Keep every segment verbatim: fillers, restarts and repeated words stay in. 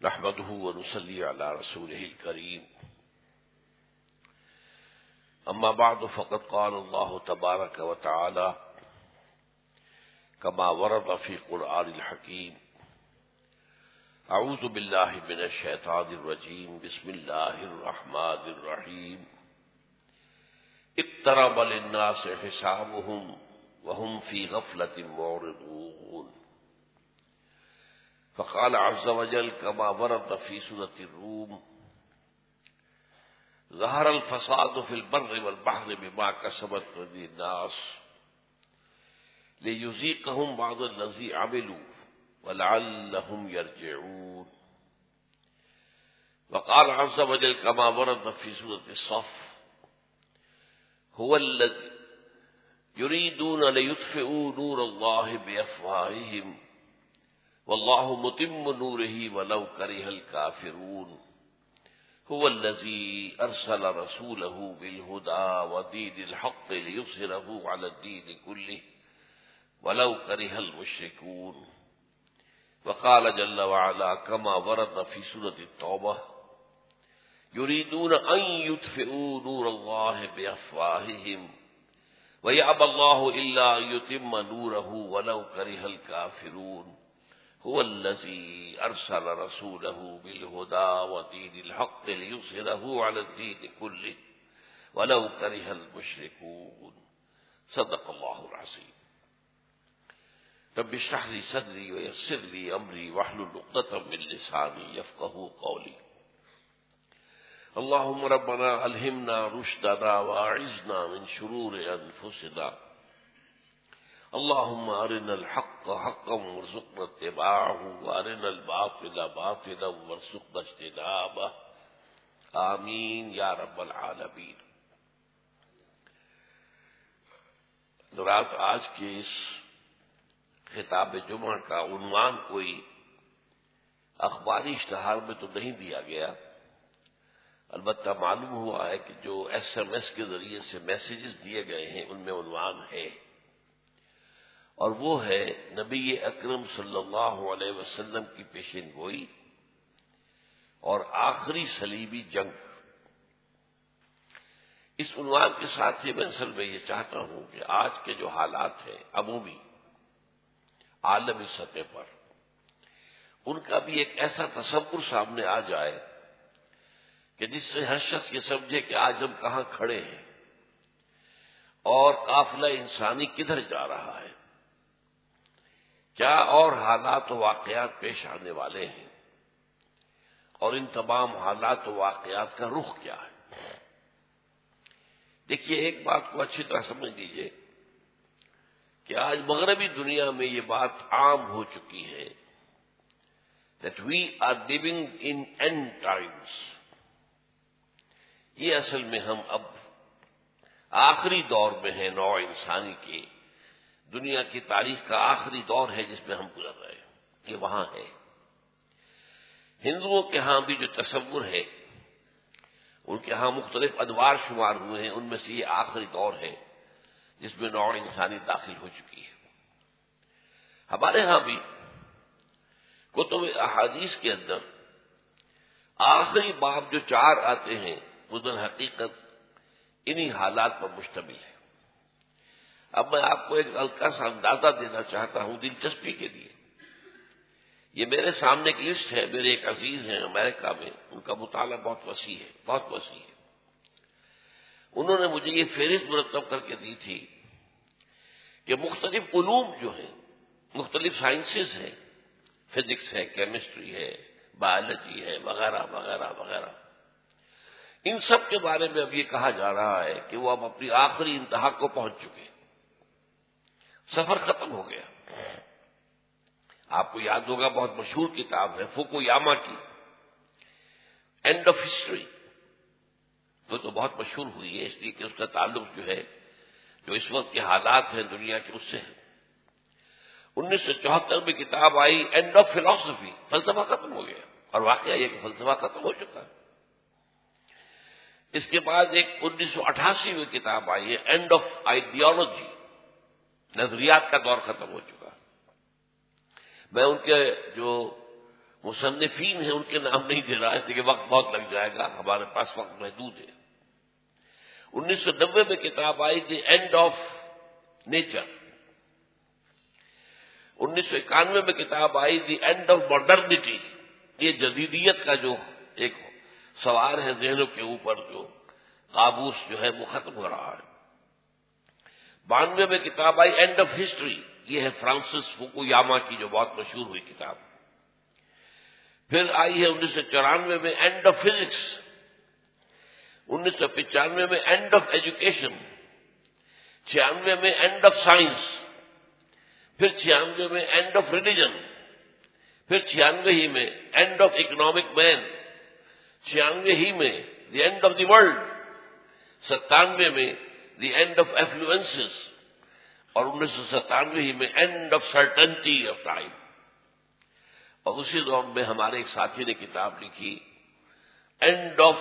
نحمده ونصلي على رسوله الكريم. أما بعد فقد قال الله تبارك وتعالى كما ورد في القرآن الحكيم: أعوذ بالله من الشيطان الرجيم، بسم الله الرحمن الرحيم. اقترب للناس حسابهم وهم في غفلة معرضون. فقال عز وجل كما ورد في سورة الروم: ظهر الفساد في البر والبحر بما كسبت أيدي الناس ليذيقهم بعض الذي عملوا ولعلهم يرجعون. وقال عز وجل كما ورد في سورة الصف: هو الذي يريدون ليطفئوا نور الله بأفواههم والله متم نوره ولو كره الكافرون. هو الذي أرسل رسوله بالهدى ودين الحق ليظهره على الدين كله ولو كره المشركون. وقال جل وعلا كما ورد في سورة التوبة: يريدون أن يطفئوا نور الله بأفواههم ويأبى الله إلا أن يتم نوره ولو كره الكافرون. هو الذي أرسل رسوله بالهدى ودين الحق ليظهره على الدين كله ولو كره المشركون. صدق الله العظيم. رب اشرح لي صدري ويسر لي أمري واحلل عقدة من لساني يفقهوا قولي. اللهم ربنا ألهمنا رشدنا وأعذنا من شرور أنفسنا. اللهم أرنا الحق حقا وارزقنا اتباعه وأرنا الباطل باطلا وارزقنا اجتنابه. آمین یا رب العالمین. حضرات، آج کے اس خطاب جمعہ کا عنوان کوئی اخباری اشتہار میں تو نہیں دیا گیا، البتہ معلوم ہوا ہے کہ جو ایس ایم ایس کے ذریعے سے میسیجز دیے گئے ہیں ان میں عنوان ہے، اور وہ ہے نبی اکرم صلی اللہ علیہ وسلم کی پیشین گوئی اور آخری صلیبی جنگ. اس عنوان کے ساتھ ہی میں اصل میں یہ چاہتا ہوں کہ آج کے جو حالات ہیں عمومی عالمی سطح پر، ان کا بھی ایک ایسا تصور سامنے آ جائے کہ جس سے ہر شخص یہ سمجھے کہ آج ہم کہاں کھڑے ہیں اور قافلہ انسانی کدھر جا رہا ہے، کیا اور حالات و واقعات پیش آنے والے ہیں، اور ان تمام حالات و واقعات کا رخ کیا ہے. دیکھیے، ایک بات کو اچھی طرح سمجھ لیجیے کہ آج مغربی دنیا میں یہ بات عام ہو چکی ہے that we are living in end times. یہ اصل میں ہم اب آخری دور میں ہیں نوع انسانی کے، دنیا کی تاریخ کا آخری دور ہے جس میں ہم گزر رہے ہیں، یہ وہاں ہے. ہندوؤں کے ہاں بھی جو تصور ہے، ان کے ہاں مختلف ادوار شمار ہوئے ہیں، ان میں سے یہ آخری دور ہے جس میں نوع انسانی داخل ہو چکی ہے. ہمارے ہاں بھی کتب احادیث کے اندر آخری باب جو چار آتے ہیں وہ در حقیقت انہی حالات پر مشتمل ہے. اب میں آپ کو ایک ہلکا سا اندازہ دینا چاہتا ہوں دلچسپی کے لیے. یہ میرے سامنے ایک لسٹ ہے، میرے ایک عزیز ہیں امریکہ میں، ان کا مطالعہ بہت وسیع ہے، بہت وسیع ہے. انہوں نے مجھے یہ فہرست مرتب کر کے دی تھی کہ مختلف علوم جو ہیں، مختلف سائنسز ہیں، فزکس ہے، کیمسٹری ہے، بایولوجی ہے، وغیرہ وغیرہ وغیرہ، ان سب کے بارے میں اب یہ کہا جا رہا ہے کہ وہ اب اپنی آخری انتہا کو پہنچ چکے ہیں، سفر ختم ہو گیا. آپ کو یاد ہوگا بہت مشہور کتاب ہے فوکویاما کی اینڈ آف ہسٹری. وہ تو بہت مشہور ہوئی ہے اس لیے کہ اس کا تعلق جو ہے جو اس وقت کے حالات ہیں دنیا کے اس سے ہے. انیس سو چوہتر میں کتاب آئی اینڈ آف فلاسفی، فلسفہ ختم ہو گیا، اور واقعہ یہ کہ فلسفہ ختم ہو چکا ہے. اس کے بعد ایک انیس سو اٹھاسی میں کتاب آئی ہے اینڈ آف آئیڈیالوجی، نظریات کا دور ختم ہو چکا. میں ان کے جو مصنفین ہیں ان کے نام نہیں دے رہا ہے کہ وقت بہت لگ جائے گا، ہمارے پاس وقت محدود ہے۔ انیس سو نبے میں کتاب آئی دی اینڈ آف نیچر، انیس سو اکانوے میں کتاب آئی دی اینڈ آف ماڈرنٹی، یہ جدیدیت کا جو ایک سوار ہے ذہنوں کے اوپر، جو قابوس جو ہے وہ ختم ہو رہا ہے۔ بانوے میں کتاب آئی اینڈ آف ہسٹری، یہ ہے فرانسس فوکویاما کی جو بہت مشہور ہوئی کتاب۔ پھر آئی ہے انیس سو چورانوے میں اینڈ آف فزکس، انیس سو پچانوے میں اینڈ آف ایجوکیشن، چھیانوے میں اینڈ آف سائنس، پھر چھیانوے میں اینڈ آف ریلیجن، پھر چھیانوے ہی میں اینڈ آف اکنامک مین، چھیانوے ہی میں the end of the world, ستانوے میں دی اینڈ آف ایفلوئنسز، اور انیس سو ستانوے ہی میں end of certainty of time. اور اسی دور میں ہمارے ایک ساتھی نے کتاب لکھی end of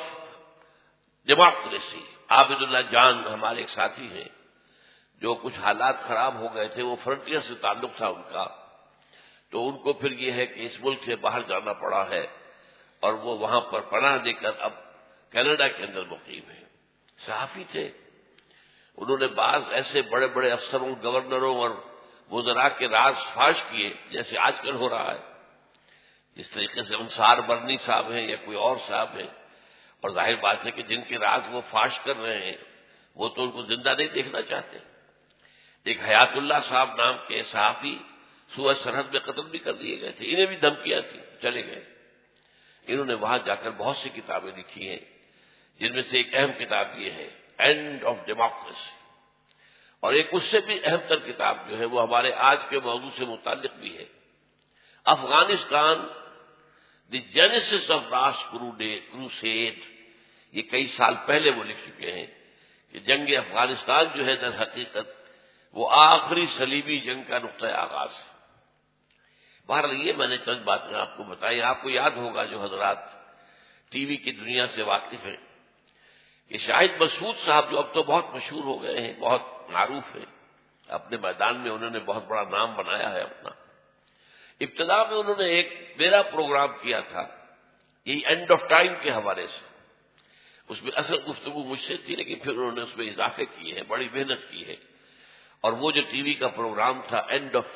democracy, Abid Ullah Jan ہمارے ایک ساتھی ہیں، جو کچھ حالات خراب ہو گئے تھے، وہ فرنٹیئر سے تعلق تھا ان کا، تو ان کو پھر یہ ہے کہ اس ملک سے باہر جانا پڑا ہے، اور وہ وہاں پر پناہ دے کر اب کینیڈا کے اندر مقیم ہیں۔ صحافی تھے، انہوں نے بعض ایسے بڑے بڑے افسروں، گورنروں اور وزراء کے راز فاش کیے، جیسے آج کل ہو رہا ہے، جس طریقے سے انصار برنی صاحب ہیں یا کوئی اور صاحب ہیں، اور ظاہر بات ہے کہ جن کے راز وہ فاش کر رہے ہیں وہ تو ان کو زندہ نہیں دیکھنا چاہتے۔ ایک حیات اللہ صاحب نام کے صحافی سوئے سرحد میں قتل بھی کر دیے گئے تھے، انہیں بھی دھمکیاں تھیں، چلے گئے۔ انہوں نے وہاں جا کر بہت سی کتابیں لکھی ہیں، جن میں سے ایک اہم کتاب یہ ہے اینڈ آف ڈیموکریسی، اور ایک اس سے بھی اہم تر کتاب جو ہے وہ ہمارے آج کے موضوع سے متعلق بھی ہے، Afghanistan the genesis of last crusade. یہ کئی سال پہلے وہ لکھ چکے ہیں کہ جنگ افغانستان جو ہے در حقیقت وہ آخری صلیبی جنگ کا نقطۂ آغاز ہے۔ بہرحال یہ میں نے چند باتیں آپ کو بتائی۔ آپ کو یاد ہوگا جو حضرات ٹی وی کی دنیا سے واقف ہیں کہ شاہد مسعود صاحب جو اب تو بہت مشہور ہو گئے ہیں، بہت معروف ہیں، اپنے میدان میں انہوں نے بہت بڑا نام بنایا ہے اپنا۔ ابتدا میں انہوں نے ایک میرا پروگرام کیا تھا یہی اینڈ آف ٹائم کے حوالے سے، اس میں اصل گفتگو مجھ سے تھی، لیکن پھر انہوں نے اس میں اضافے کیے ہیں، بڑی محنت کی ہے، اور وہ جو ٹی وی کا پروگرام تھا اینڈ آف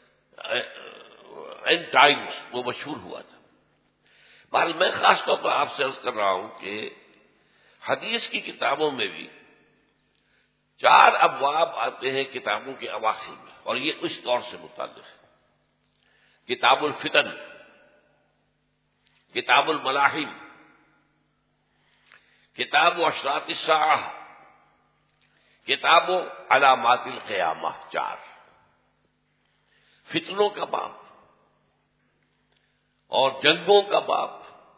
اینڈ ٹائمز وہ مشہور ہوا تھا۔ بہرحال میں خاص طور پر آپ سے عرض کر رہا ہوں کہ حدیث کی کتابوں میں بھی چار ابواب آتے ہیں کتابوں کے اواخر میں، اور یہ اس دور سے متعلق ہے۔ کتاب الفتن، کتاب الملاحم، کتاب اشراط الساعہ، کتاب علامات القیامہ، چار۔ فتنوں کا باب اور جنگوں کا باب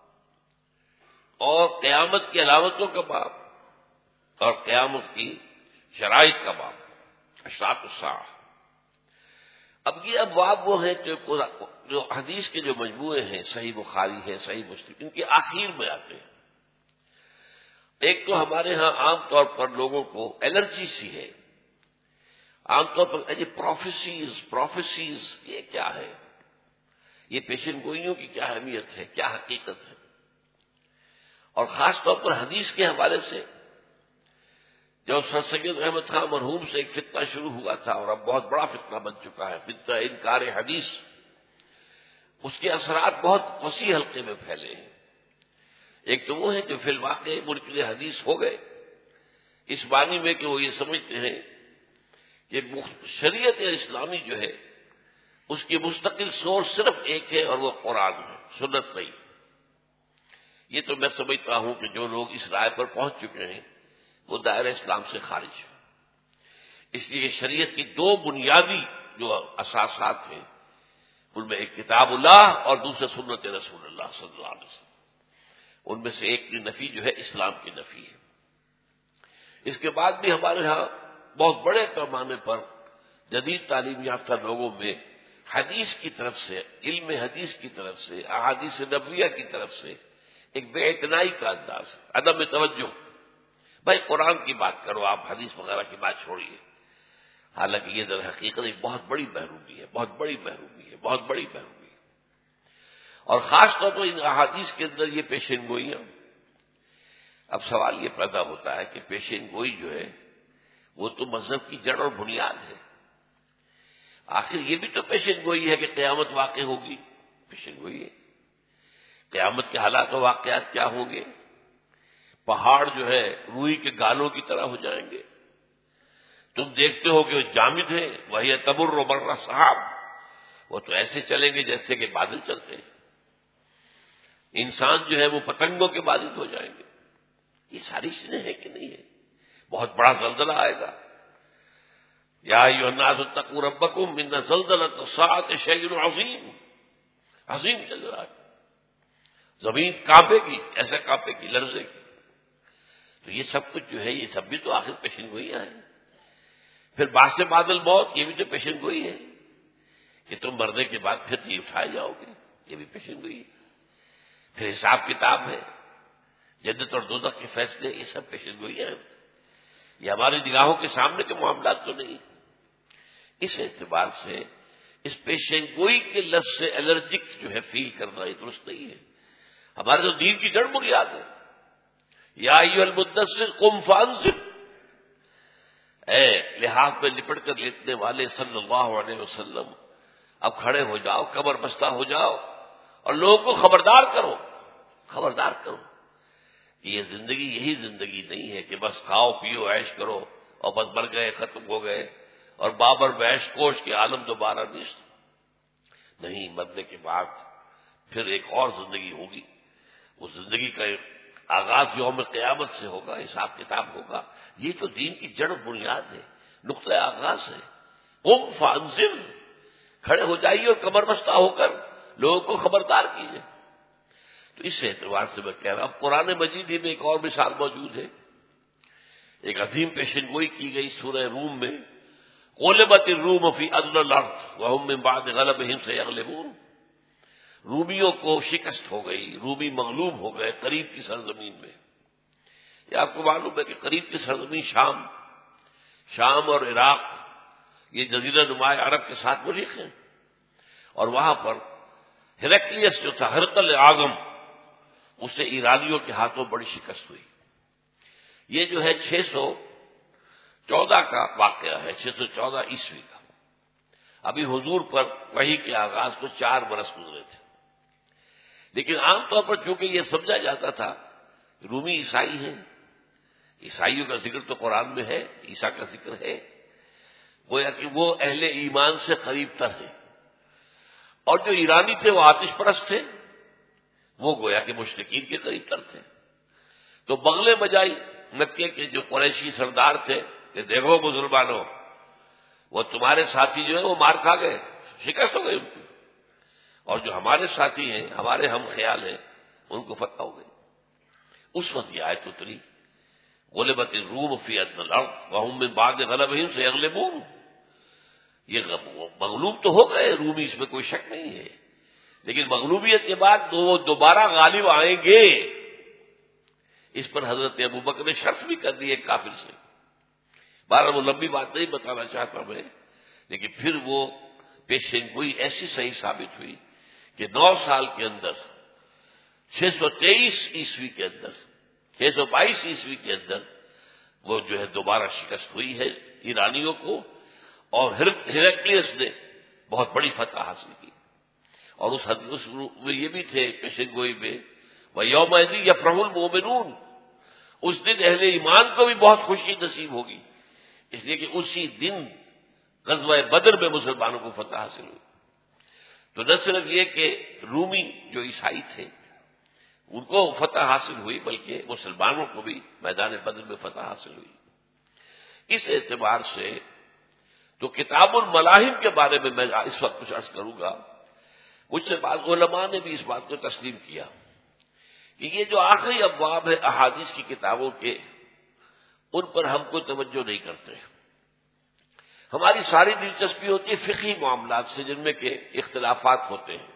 اور قیامت کی علامتوں کا باب اور قیامت کی شرائط کا باب، اشراط الساعہ۔ اب یہ ابواب وہ ہیں جو حدیث کے جو مجموعے ہیں، صحیح بخاری ہے، صحیح مسلم، ان کے آخر میں آتے ہیں۔ ایک تو ہمارے ہاں عام طور پر لوگوں کو الرجی سی ہے، عام طور پر یہ پروفیسیز پروفیسیز یہ کیا ہے، یہ پیشن گوئیوں کی کیا اہمیت ہے، کیا حقیقت ہے، اور خاص طور پر حدیث کے حوالے سے جو سر سید احمد خان مرحوم سے ایک فتنہ شروع ہوا تھا اور اب بہت بڑا فتنہ بن چکا ہے، فتنہ انکار حدیث، اس کے اثرات بہت وسیع حلقے میں پھیلے ہیں۔ ایک تو وہ ہے جو فی الواقع منکر حدیث ہو گئے اس معنی میں کہ وہ یہ سمجھتے ہیں کہ شریعت اسلامی جو ہے اس کی مستقل سورس صرف ایک ہے اور وہ قرآن ہے، سنت نہیں۔ یہ تو میں سمجھتا ہوں کہ جو لوگ اس رائے پر پہنچ چکے ہیں وہ دائرہ اسلام سے خارج ہے۔ اس لیے شریعت کی دو بنیادی جو اساسات ہیں ان میں ایک کتاب اللہ اور دوسرے سنت رسول اللہ صلی اللہ علیہ وسلم، ان میں سے ایک کی نفی جو ہے اسلام کی نفی ہے۔ اس کے بعد بھی ہمارے ہاں بہت بڑے پیمانے پر جدید تعلیم یافتہ لوگوں میں حدیث کی طرف سے، علم حدیث کی طرف سے، احادیث نبویہ کی طرف سے ایک بے اعتنائی کا انداز ہے، عدم توجہ۔ بھائی قرآن کی بات کرو، آپ حدیث وغیرہ کی بات چھوڑیے، حالانکہ یہ در حقیقت ایک بہت بڑی محرومی ہے، بہت بڑی محرومی ہے، بہت بڑی محرومی ہے۔ اور خاص طور پر ان احادیث کے اندر یہ پیشین گوئیاں. اب سوال یہ پیدا ہوتا ہے کہ پیشین گوئی جو ہے وہ تو مذہب کی جڑ اور بنیاد ہے. آخر یہ بھی تو پیشین گوئی ہے کہ قیامت واقع ہوگی. پیشین گوئی ہے قیامت کے حالات و واقعات کیا ہوں گے. پہاڑ جو ہے روئی کے گالوں کی طرح ہو جائیں گے. تم دیکھتے ہو کہ وہ جامد ہے, وہی تبر و برہ صحاب, وہ تو ایسے چلیں گے جیسے کہ بادل چلتے ہیں. انسان جو ہے وہ پتنگوں کے بادل ہو جائیں گے. یہ ساری چیزیں ہیں کہ نہیں ہے. بہت بڑا زلزلہ آئے گا. یا ایھا الناس اتقوا ربکم ان زلزلۃ الساعۃ شیء عظیم. عظیم زلزلہ, زمین کانپے گی, ایسا کانپے گی, لرزے گی. تو یہ سب کچھ جو ہے یہ سب بھی تو آخر پیشن گوئیاں ہیں. پھر باعث بادل موت, یہ بھی تو پیشن گوئی ہے کہ تم مرنے کے بعد پھر جی اٹھائے جاؤ گے. یہ بھی پیشن گوئی ہے. پھر حساب کتاب ہے, جنت اور دوزخ کے فیصلے, یہ سب پیشن گوئیاں ہیں. یہ ہماری نگاہوں کے سامنے کے معاملات تو نہیں. اس اعتبار سے اس پیشن گوئی کے لفظ سے الرجک جو ہے فیل کرنا یہ درست نہیں ہے. ہمارے تو دین کی جڑ بنیاد ہے. یا ایھا المدثر قم فانذر, اے لحاظ پہ لپٹ کر لیٹنے والے صلی اللہ علیہ وسلم, اب کھڑے ہو جاؤ, کمر بستہ ہو جاؤ اور لوگوں کو خبردار کرو. خبردار کرو کہ یہ زندگی یہی زندگی نہیں ہے کہ بس کھاؤ پیو عیش کرو اور بس مر گئے, ختم ہو گئے, اور بابر بیش کوش کے عالم دوبارہ نیست. نہیں, مرنے کے بعد پھر ایک اور زندگی ہوگی. اس زندگی کا آغاز یوم قیامت سے ہوگا, حساب کتاب ہوگا. یہ تو دین کی جڑ بنیاد ہے, نقطۂ آغاز ہے. قم فانذر, کھڑے ہو جائیے اور کمر بستہ ہو کر لوگوں کو خبردار کیجیے. تو اس اعتبار سے میں کہہ رہا ہوں قرآن مجید میں ایک اور مثال موجود ہے. ایک عظیم پیشن گوئی کی گئی سورہ روم میں, غلبت الروم فی ادنی الارض وهم من بعد غلبهم سیغلبون. رومیوں کو شکست ہو گئی, رومی مغلوب ہو گئے قریب کی سرزمین میں. یہ آپ کو معلوم ہے کہ قریب کی سرزمین شام شام اور عراق یہ جزیرہ نما عرب کے ساتھ ملک ہیں. اور وہاں پر ہیرکلیس جو تھا, ہرقل اعظم, اسے ایرانیوں کے ہاتھوں بڑی شکست ہوئی. یہ جو ہے چھ سو چودہ کا واقعہ ہے, چھ سو چودہ عیسوی کا. ابھی حضور پر وحی کے آغاز کو چار برس گزرے تھے. لیکن عام طور پر چونکہ یہ سمجھا جاتا تھا رومی عیسائی ہیں, عیسائیوں کا ذکر تو قرآن میں ہے, عیسیٰ کا ذکر ہے, گویا کہ وہ اہل ایمان سے قریب تر ہیں. اور جو ایرانی تھے وہ آتش پرست تھے, وہ گویا کہ مشرکین کے قریب تر تھے. تو بغلے بجائی مکے کے جو قریشی سردار تھے کہ دیکھو مسلمانوں, وہ تمہارے ساتھی جو ہے وہ مار کھا گئے, شکست ہو گئی ان کی, اور جو ہمارے ساتھی ہیں, ہمارے ہم خیال ہیں, ان کو فتح ہو گئی. اس وقت یہ آیت اتری, غلبت الروم فی ادنی الارض وهم من بعد غلبهم سیغلبون. یہ مغلوب تو ہو گئے رومی, اس میں کوئی شک نہیں ہے, لیکن مغلوبیت کے بعد وہ دوبارہ غالب آئیں گے. اس پر حضرت ابوبکر نے شرط بھی کر دی ایک کافر سے. بارہ وہ لمبی بات نہیں بتانا چاہتا میں, لیکن پھر وہ پیشین گوئی ایسی صحیح ثابت ہوئی کہ نو سال کے اندر چھ سو تیئیس عیسوی کے اندر چھ سو بائیس عیسوی کے اندر وہ جو ہے دوبارہ شکست ہوئی ہے ایرانیوں کو, اور ہیرکلیس نے بہت بڑی فتح حاصل کی. اور اس اس میں یہ بھی تھے پیشین گوئی میں, وَيَوْمَئِذٍ يَفْرَحُ الْمُؤْمِنُونَ, اس دن اہل ایمان کو بھی بہت خوشی نصیب ہوگی, اس لیے کہ اسی دن غزوہ بدر میں مسلمانوں کو فتح حاصل ہوئی. تو نہ صرف یہ کہ رومی جو عیسائی تھے ان کو فتح حاصل ہوئی, بلکہ مسلمانوں کو بھی میدان بدر میں فتح حاصل ہوئی. اس اعتبار سے تو کتاب الملاحم کے بارے میں میں اس وقت کچھ عرض کروں گا. مجھ سے بعض علماء نے بھی اس بات کو تسلیم کیا کہ یہ جو آخری ابواب ہے احادیث کی کتابوں کے, ان پر ہم کوئی توجہ نہیں کرتے. ہماری ساری دلچسپی ہوتی ہے فقہی معاملات سے, جن میں کہ اختلافات ہوتے ہیں.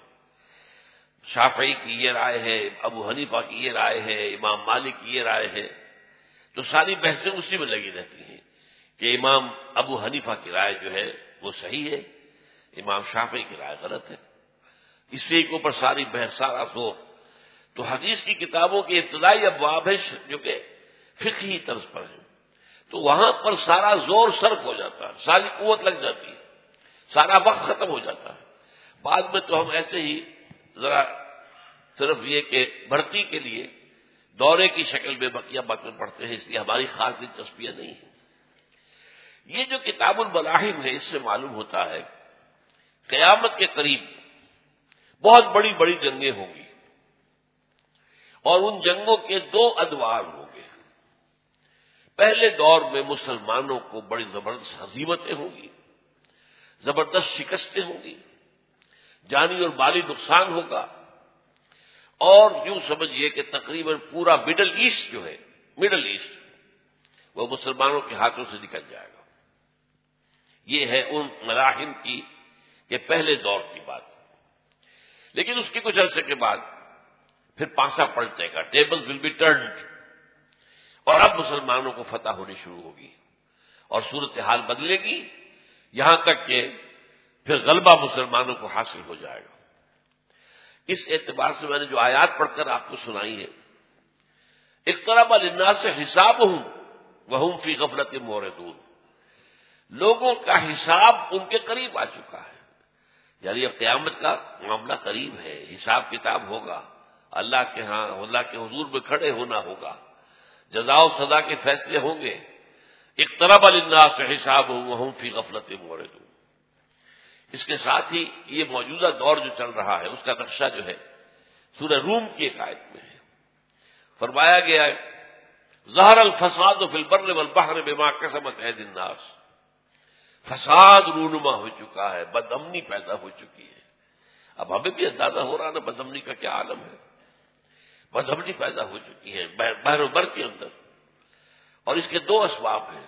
شافعی کی یہ رائے ہے, ابو حنیفہ کی یہ رائے ہے, امام مالک کی یہ رائے ہے, تو ساری بحثیں اسی میں لگی رہتی ہیں کہ امام ابو حنیفہ کی رائے جو ہے وہ صحیح ہے, امام شافعی کی رائے غلط ہے. اسی کے اوپر ساری بحث سارا زور. تو حدیث کی کتابوں کے ابتدائی ابواب ہیں جو کہ فقہی طرز پر ہیں، تو وہاں پر سارا زور صرف ہو جاتا ہے، ساری قوت لگ جاتی ہے، سارا وقت ختم ہو جاتا ہے. بعد میں تو ہم ایسے ہی ذرا صرف یہ کہ بھرتی کے لیے دورے کی شکل میں بقیہ باتیں پڑھتے ہیں، اس لیے ہماری خاص دلچسپیاں نہیں ہیں. یہ جو کتاب الملاحم ہے، اس سے معلوم ہوتا ہے قیامت کے قریب بہت بڑی بڑی جنگیں ہوں گی، اور ان جنگوں کے دو ادوار ہوں گے. پہلے دور میں مسلمانوں کو بڑی زبردست ہزیمتیں ہوں گی، زبردست شکستیں ہوں گی، جانی اور مالی نقصان ہوگا، اور یوں سمجھیے کہ تقریباً پورا مڈل ایسٹ جو ہے، مڈل ایسٹ وہ مسلمانوں کے ہاتھوں سے نکل جائے گا. یہ ہے ان مراحل کی کہ پہلے دور کی بات. لیکن اس کے کچھ عرصے کے بعد پھر پانسا پلٹے گا، ٹیبلز ول بی ٹرنڈ، اور اب مسلمانوں کو فتح ہونی شروع ہوگی اور صورتحال بدلے گی، یہاں تک کہ پھر غلبہ مسلمانوں کو حاصل ہو جائے گا. اس اعتبار سے میں نے جو آیات پڑھ کر آپ کو سنائی ہے، اقترب للناس حسابهم وهم فی غفلۃ معرضون، لوگوں کا حساب ان کے قریب آ چکا ہے. یعنی اب قیامت کا معاملہ قریب ہے، حساب کتاب ہوگا، اللہ کے ہاں اللہ کے حضور میں کھڑے ہونا ہوگا، جزا و سزا کے فیصلے ہوں گے. اقترب للناس حسابهم وهم فی غفلۃ معرضون. اس کے ساتھ ہی یہ موجودہ دور جو چل رہا ہے اس کا نقشہ جو ہے سورہ روم کی ایک آیت میں ہے. فرمایا گیا ہے ظہر الفساد فی البر والبحر بما کسبت ایدی الناس، فساد رونما ہو چکا ہے، بد امنی پیدا ہو چکی ہے. اب ہمیں بھی اندازہ ہو رہا نا بد امنی کا کیا عالم ہے. بد امنی پیدا ہو چکی ہے بحر و بر کے اندر، اور اس کے دو اسباب ہیں.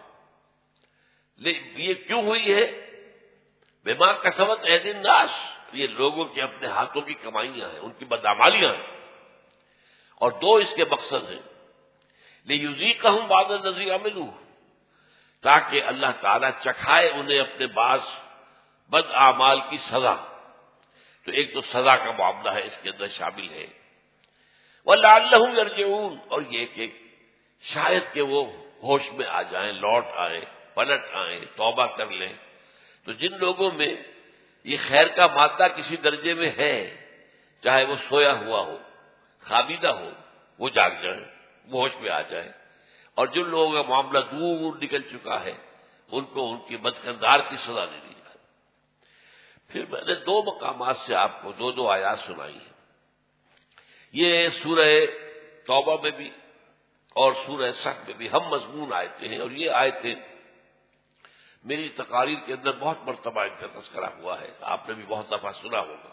یہ کیوں ہوئی ہے؟ بما کسبت ایدی الناس، یہ لوگوں کے اپنے ہاتھوں کی کمائیاں ہیں، ان کی بدعمالیاں ہیں. اور دو اس کے مقصد ہیں لیذیقہم بعض الذی عملوا، تاکہ اللہ تعالیٰ چکھائے انہیں اپنے بعض بد اعمال کی سزا. تو ایک تو سزا کا معاملہ ہے، اس کے اندر شامل ہے وَلَعَلَّهُمْ يَرْجِعُونَ، اور یہ کہ شاید کہ وہ ہوش میں آ جائیں، لوٹ آئیں، پلٹ آئیں، توبہ کر لیں. تو جن لوگوں میں یہ خیر کا مادہ کسی درجے میں ہے، چاہے وہ سویا ہوا ہو، خوابیدہ ہو، وہ جاگ جائیں، وہ ہوش میں آ جائیں. اور جن لوگوں کا معاملہ دور نکل چکا ہے ان کو ان کی بدکردار کی سزا دے دی جائے. پھر میں نے دو مقامات سے آپ کو دو دو آیات سنائی ہیں. یہ سورہ توبہ میں بھی اور سورہ صف میں بھی ہم مضمون آیتیں ہیں، اور یہ آیتیں میری تقاریر کے اندر بہت مرتبہ ان کا تذکرہ ہوا ہے، آپ نے بھی بہت دفعہ سنا ہوگا.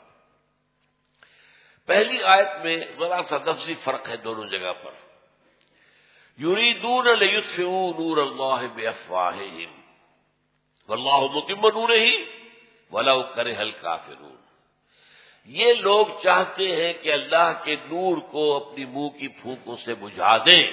پہلی آیت میں ذرا سا لفظی فرق ہے دونوں جگہ پر. یریدون لیطفئوا نور اللہ بافواہہم واللہ متم نورہ ولو کرہ الکافرون. یہ لوگ چاہتے ہیں کہ اللہ کے نور کو اپنی منہ کی پھونکوں سے بجھا دیں،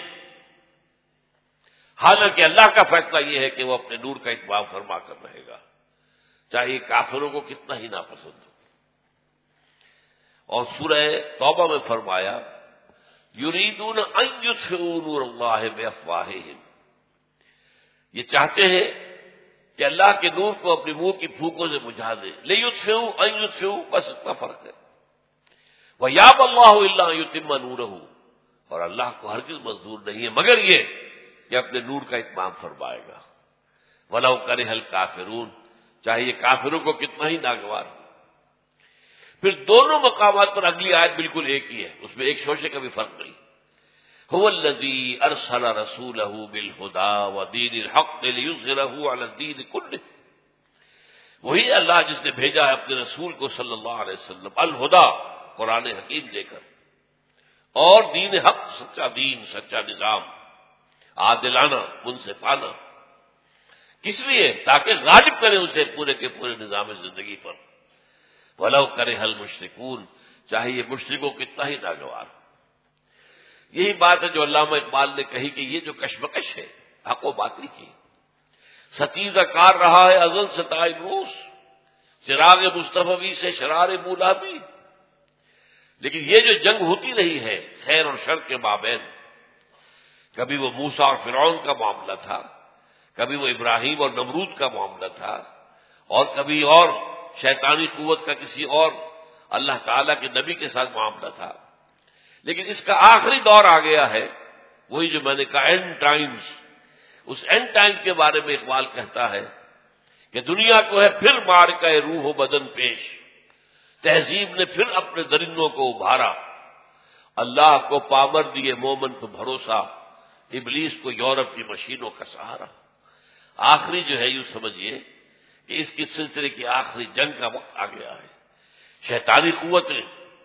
حالانکہ اللہ کا فیصلہ یہ ہے کہ وہ اپنے نور کا اتمام فرما کر رہے گا، چاہے کافروں کو کتنا ہی ناپسند ہو. اور سورہ توبہ میں فرمایا یریدون ان یطفئوا نور اللہ بافواہہم، یہ چاہتے ہیں کہ اللہ کے نور کو اپنی منہ کی پھونکوں سے بجھا دیں. لیطفئوا ان یطفئوا، بس اتنا فرق ہے. ویابی اللہ الا ان یتم نورہ، اور اللہ کو ہرگز منظور نہیں ہے مگر یہ کہ اپنے نور کا اتمام فرمائے گا. ولو کرہ الکافرون، چاہے یہ کافروں کو کتنا ہی ناگوار ہو. پھر دونوں مقامات پر اگلی آیت بالکل ایک ہی ہے، اس میں ایک شوشے کا بھی فرق نہیں. هو الذی ارسل رسولہ بالہدی ودین الحق لیظہرہ علی الدین کلہ، وہی اللہ جس نے بھیجا ہے اپنے رسول کو صلی اللہ علیہ وسلم الہدی، قرآن حکیم لے کر، اور دین حق، سچا دین، سچا نظام، عادلانہ، منصفانہ. کس لیے؟ تاکہ غالب کرے اسے پورے کے پورے نظام زندگی پر. وَلَوْ كَرِهَ الْمُشْرِكُونَ، چاہے یہ مشرکوں کتنا ہی ناگوار ہو. یہی بات ہے جو علامہ اقبال نے کہی کہ یہ جو کشمکش ہے حق و باطل کی، ستیزہ کار رہا ہے ازل سے تا امروز، چراغ مصطفی سے شرار مولابی. لیکن یہ جو جنگ ہوتی رہی ہے خیر اور شر کے مابین، کبھی وہ موسیٰ اور فرعون کا معاملہ تھا، کبھی وہ ابراہیم اور نمرود کا معاملہ تھا، اور کبھی اور شیطانی قوت کا کسی اور اللہ تعالیٰ کے نبی کے ساتھ معاملہ تھا، لیکن اس کا آخری دور آ گیا ہے، وہی جو میں نے کہا اینڈ ٹائمز۔ اس اینڈ ٹائم کے بارے میں اقبال کہتا ہے کہ دنیا کو ہے پھر مار کا روح و بدن پیش، تہذیب نے پھر اپنے درندوں کو ابھارا، اللہ کو پامر دیے مومن پہ بھروسہ، ابلیس کو یورپ کی مشینوں کا سہارا۔ آخری جو ہے یوں سمجھیے کہ اس کی سلسلے کی آخری جنگ کا وقت آ گیا ہے۔ شیطانی قوتیں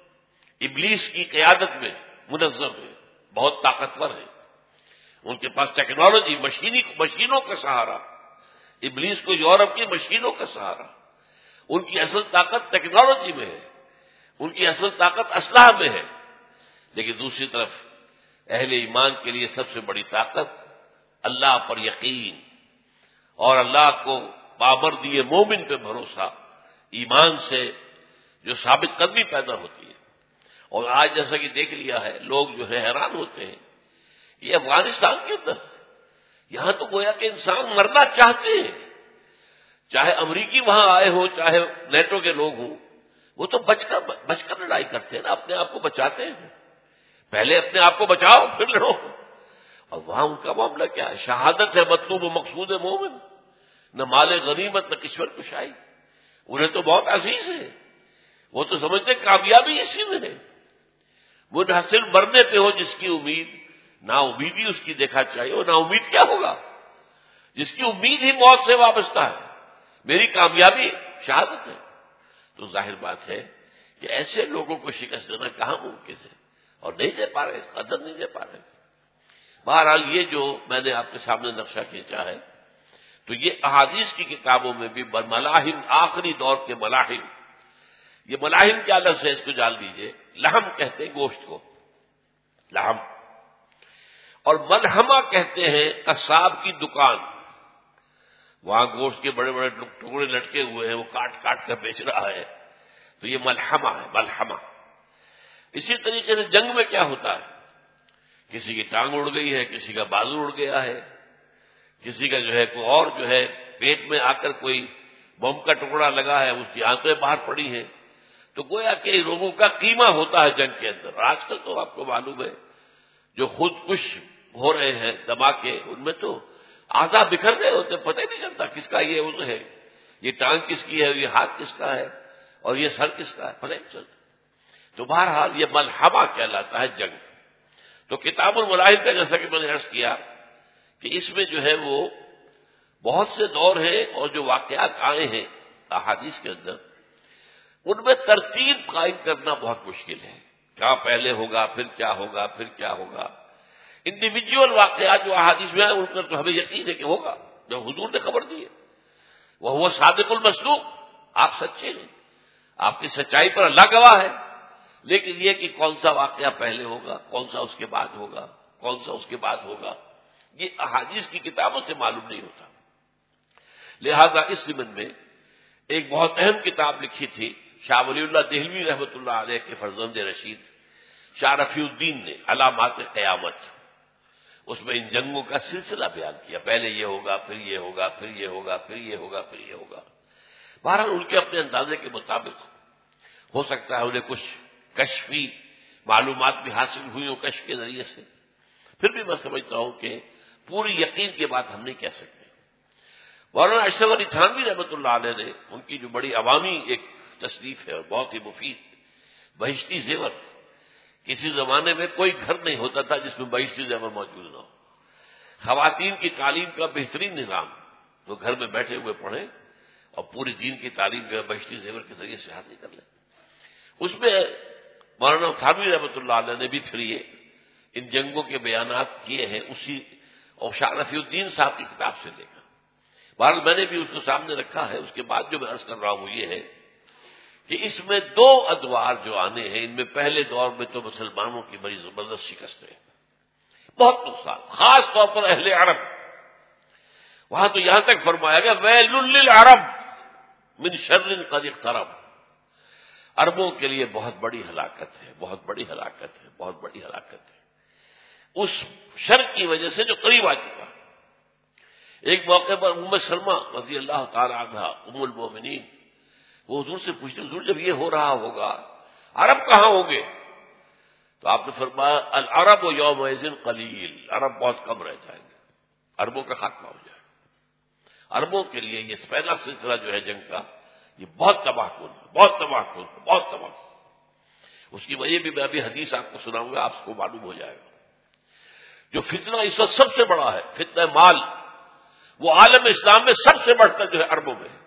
ابلیس کی قیادت میں منظم ہے، بہت طاقتور ہے، ان کے پاس ٹیکنالوجی مشینی مشینوں کا سہارا، ابلیس کو یورپ کی مشینوں کا سہارا۔ ان کی اصل طاقت ٹیکنالوجی میں ہے، ان کی اصل طاقت اسلحہ میں ہے، لیکن دوسری طرف اہل ایمان کے لیے سب سے بڑی طاقت اللہ پر یقین اور اللہ کو بابر دیے مومن پہ بھروسہ، ایمان سے جو ثابت قدمی پیدا ہوتی ہے۔ اور آج جیسا کہ دیکھ لیا ہے، لوگ جو ہے حیران ہوتے ہیں، یہ افغانستان کے اندر یہاں تو گویا کہ انسان مرنا چاہتے ہیں، چاہے امریکی وہاں آئے ہوں، چاہے نیٹو کے لوگ ہوں، وہ تو بچ کر بچ کر لڑائی کرتے ہیں نا، اپنے آپ کو بچاتے ہیں، پہلے اپنے آپ کو بچاؤ پھر لڑو۔ اور وہاں ان کا معاملہ کیا ہے؟ شہادت ہے مطلوب و مقصود مومن، نہ مال غنیمت نہ کشور کشائی۔ انہیں تو بہت عزیز ہے، وہ تو سمجھتے کامیابی اسی میں ہے۔ منحصر مرنے پہ ہو جس کی امید، نا امیدی اس کی دیکھا چاہیے، اور نا امید کیا ہوگا؟ جس کی امید ہی موت سے وابستہ ہے، میری کامیابی شہادت ہے۔ تو ظاہر بات ہے کہ ایسے لوگوں کو شکست دینا کہاں ممکن ہے، اور نہیں دے پا رہے، قدر نہیں دے پا رہے۔ بہرحال یہ جو میں نے آپ کے سامنے نقشہ کھینچا ہے، تو یہ احادیث کی کتابوں میں بھی ملاحم، آخری دور کے ملاحم، یہ ملاحم کیا لفظ ہے اس کو جان لیجئے، لحم کہتے ہیں گوشت کو، لحم، اور ملحمہ کہتے ہیں قصاب کی دکان، وہاں گوشت کے بڑے بڑے ٹکڑے لٹکے ہوئے ہیں، وہ کاٹ کاٹ کر بیچ رہا ہے، تو یہ ملحمہ ہے، ملحمہ۔ اسی طریقے سے جنگ میں کیا ہوتا ہے، کسی کی ٹانگ اڑ گئی ہے، کسی کا بازو اڑ گیا ہے، کسی کا جو ہے کوئی اور جو ہے پیٹ میں آ کر کوئی بم کا ٹکڑا لگا ہے، اس کی آنتیں باہر پڑی ہیں، تو گویا کہ لوگوں کا قیمہ ہوتا ہے جنگ کے اندر۔ آج کل تو آپ کو معلوم ہے جو خود کش ہو رہے ہیں دھماکے، ان میں تو اعضاء بکھر گئے ہوتے، پتہ ہی نہیں چلتا کس کا یہ عضو ہے، یہ ٹانگ کس کی ہے، یہ ہاتھ کس کا ہے، اور یہ سر کس کا ہے، پتہ نہیں چلتا۔ تو بہرحال یہ ملحمہ کہلاتا ہے جنگ۔ تو کتاب الملاحم کا جیسا کہ میں نے عرض کیا کہ اس میں جو ہے وہ بہت سے دور ہیں، اور جو واقعات آئے ہیں احادیث کے اندر، ان میں ترتیب قائم کرنا بہت مشکل ہے، کیا پہلے ہوگا، پھر کیا ہوگا، پھر کیا ہوگا۔ انڈیویجول واقعات جو احادیث میں ہیں ان پر تو ہمیں یقین ہے کہ ہوگا، جو حضور نے خبر دی ہے، وہ ہوا صادق المصدوق، آپ سچے ہیں، آپ کی سچائی پر اللہ گواہ ہے، لیکن یہ کہ کون سا واقعہ پہلے ہوگا، کون سا اس کے بعد ہوگا، کون سا اس کے بعد ہوگا، یہ احادیث کی کتابوں سے معلوم نہیں ہوتا۔ لہذا اس ضمن میں ایک بہت اہم کتاب لکھی تھی شاہ ولی اللہ دہلوی رحمۃ اللہ علیہ کے فرزند رشید شاہ رفیع الدین نے، علامات قیامت، اس میں ان جنگوں کا سلسلہ بیان کیا، پہلے یہ ہوگا، پھر یہ ہوگا، پھر یہ ہوگا، پھر یہ ہوگا، پھر یہ ہوگا۔ بہرحال ان کے اپنے اندازے کے مطابق ہو سکتا ہے انہیں کچھ کشفی معلومات بھی حاصل ہوئی ہوں کشف کے ذریعے سے، پھر بھی میں سمجھتا ہوں کہ پوری یقین کے بعد ہم نہیں کہہ سکتے۔ مولانا اشرف علی تھانوی رحمۃ اللہ علیہ نے ان کی جو بڑی عوامی ایک تصنیف ہے اور بہت ہی مفید، بہشتی زیور، کسی زمانے میں کوئی گھر نہیں ہوتا تھا جس میں بہشتی زیور موجود نہ ہو، خواتین کی تعلیم کا بہترین نظام، وہ گھر میں بیٹھے ہوئے پڑھیں اور پوری دین کی تعلیم جو ہے بہشتی زیور کے ذریعے سے حاصل کر لیں۔ اس میں مولانا تھانوی رحمۃ اللہ علیہ نے بھی پھر یہ ان جنگوں کے بیانات کیے ہیں اسی اور شاہ رفیع الدین صاحب کی کتاب سے لے کر۔ بہرحال میں نے بھی اس کو سامنے رکھا ہے، اس کے بعد جو میں عرض کر رہا ہوں یہ ہے کہ اس میں دو ادوار جو آنے ہیں، ان میں پہلے دور میں تو مسلمانوں کی بڑی زبردست شکست ہے، بہت نقصان، خاص طور پر اہل عرب۔ وہاں تو یہاں تک فرمایا گیا ویل للعرب من شر قد اقترب، عربوں کے لیے بہت بڑی ہلاکت ہے، بہت بڑی ہلاکت ہے، بہت بڑی ہلاکت ہے، اس شر کی وجہ سے جو قریب آ چکا۔ ایک موقع پر ام سلمہ رضی اللہ تعالی عنہا ام المومنین وہ حضور سے پوچھتے، حضور جب یہ ہو رہا ہوگا عرب کہاں ہوں گے؟ تو آپ نے فرمایا العرب و یومئذ قلیل، عرب بہت کم رہ جائیں گے، عربوں کا خاتمہ ہو جائے گا۔ عربوں کے لیے یہ پہلا سلسلہ جو ہے جنگ کا، یہ بہت تباہ کن، بہت تباہ کن، بہت تباہ کن۔ اس کی وجہ بھی میں ابھی حدیث آپ کو سناؤں گا، آپ کو معلوم ہو جائے گا۔ جو فتنہ اس وقت سب سے بڑا ہے، فتنہ مال، وہ عالم اسلام میں سب سے بڑھ کر جو ہے عربوں میں ہے۔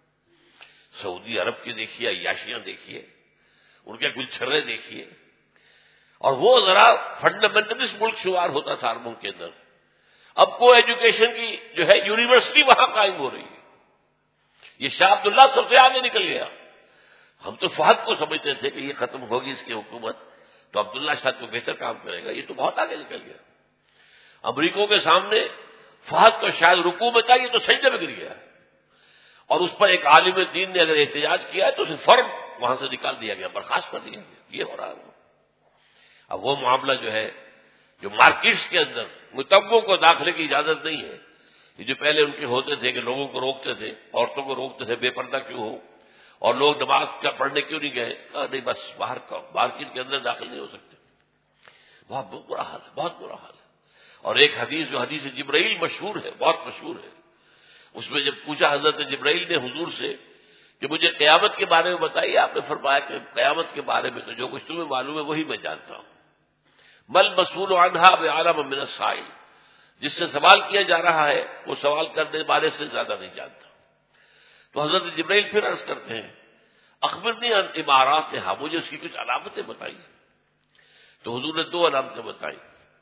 سعودی عرب کی دیکھیے، عیاشیاں دیکھیے، ان کے گلچھرے دیکھیے، اور وہ ذرا فنڈامنٹلسٹ ملک شمار ہوتا تھا عربوں کے اندر، اب کو ایجوکیشن کی جو ہے یونیورسٹی وہاں قائم ہو رہی ہے۔ یہ شاہ عبداللہ سب سے آگے نکل گیا۔ ہم تو فہد کو سمجھتے تھے کہ یہ ختم ہوگی اس کی حکومت تو عبداللہ شاہ کو بہتر کام کرے گا، یہ تو بہت آگے نکل گیا۔ امریکوں کے سامنے فہد کا شاید رکوع میں تھا، یہ تو سجدے میں گر گیا، اور اس پر ایک عالم دین نے اگر احتجاج کیا ہے تو اسے فوراً وہاں سے نکال دیا گیا، برخاست کر دیا گیا۔ یہ ہو رہا ہے۔ اب وہ معاملہ جو ہے، جو مارکیٹس کے اندر متبوں کو داخلے کی اجازت نہیں ہے، یہ جو پہلے ان کے ہوتے تھے کہ لوگوں کو روکتے تھے، عورتوں کو روکتے تھے بے پردہ کیوں ہو، اور لوگ نماز کا پڑھنے کیوں نہیں گئے، کہا نہیں بس باہر کا مارکیٹ کے اندر داخل نہیں ہو سکتے۔ بہت برا حال ہے، بہت برا حال ہے۔ اور ایک حدیث جو حدیث جبرائیل مشہور ہے، بہت مشہور ہے، اس میں جب پوچھا حضرت جبرائیل نے حضور سے کہ مجھے قیامت کے بارے میں بتائیے، آپ نے فرمایا کہ قیامت کے بارے میں تو جو کچھ تمہیں معلوم ہے وہی میں جانتا ہوں۔ مل مسئول عنہا بعلم من السائل، جس سے سوال کیا جا رہا ہے وہ سوال کرنے والے سے زیادہ نہیں جانتا۔ تو حضرت جبرائیل پھر عرض کرتے ہیں اخبرنی عن اماراتھا، مجھے اس کی کچھ علامتیں بتائیے۔ تو حضور نے دو علامتیں بتائی،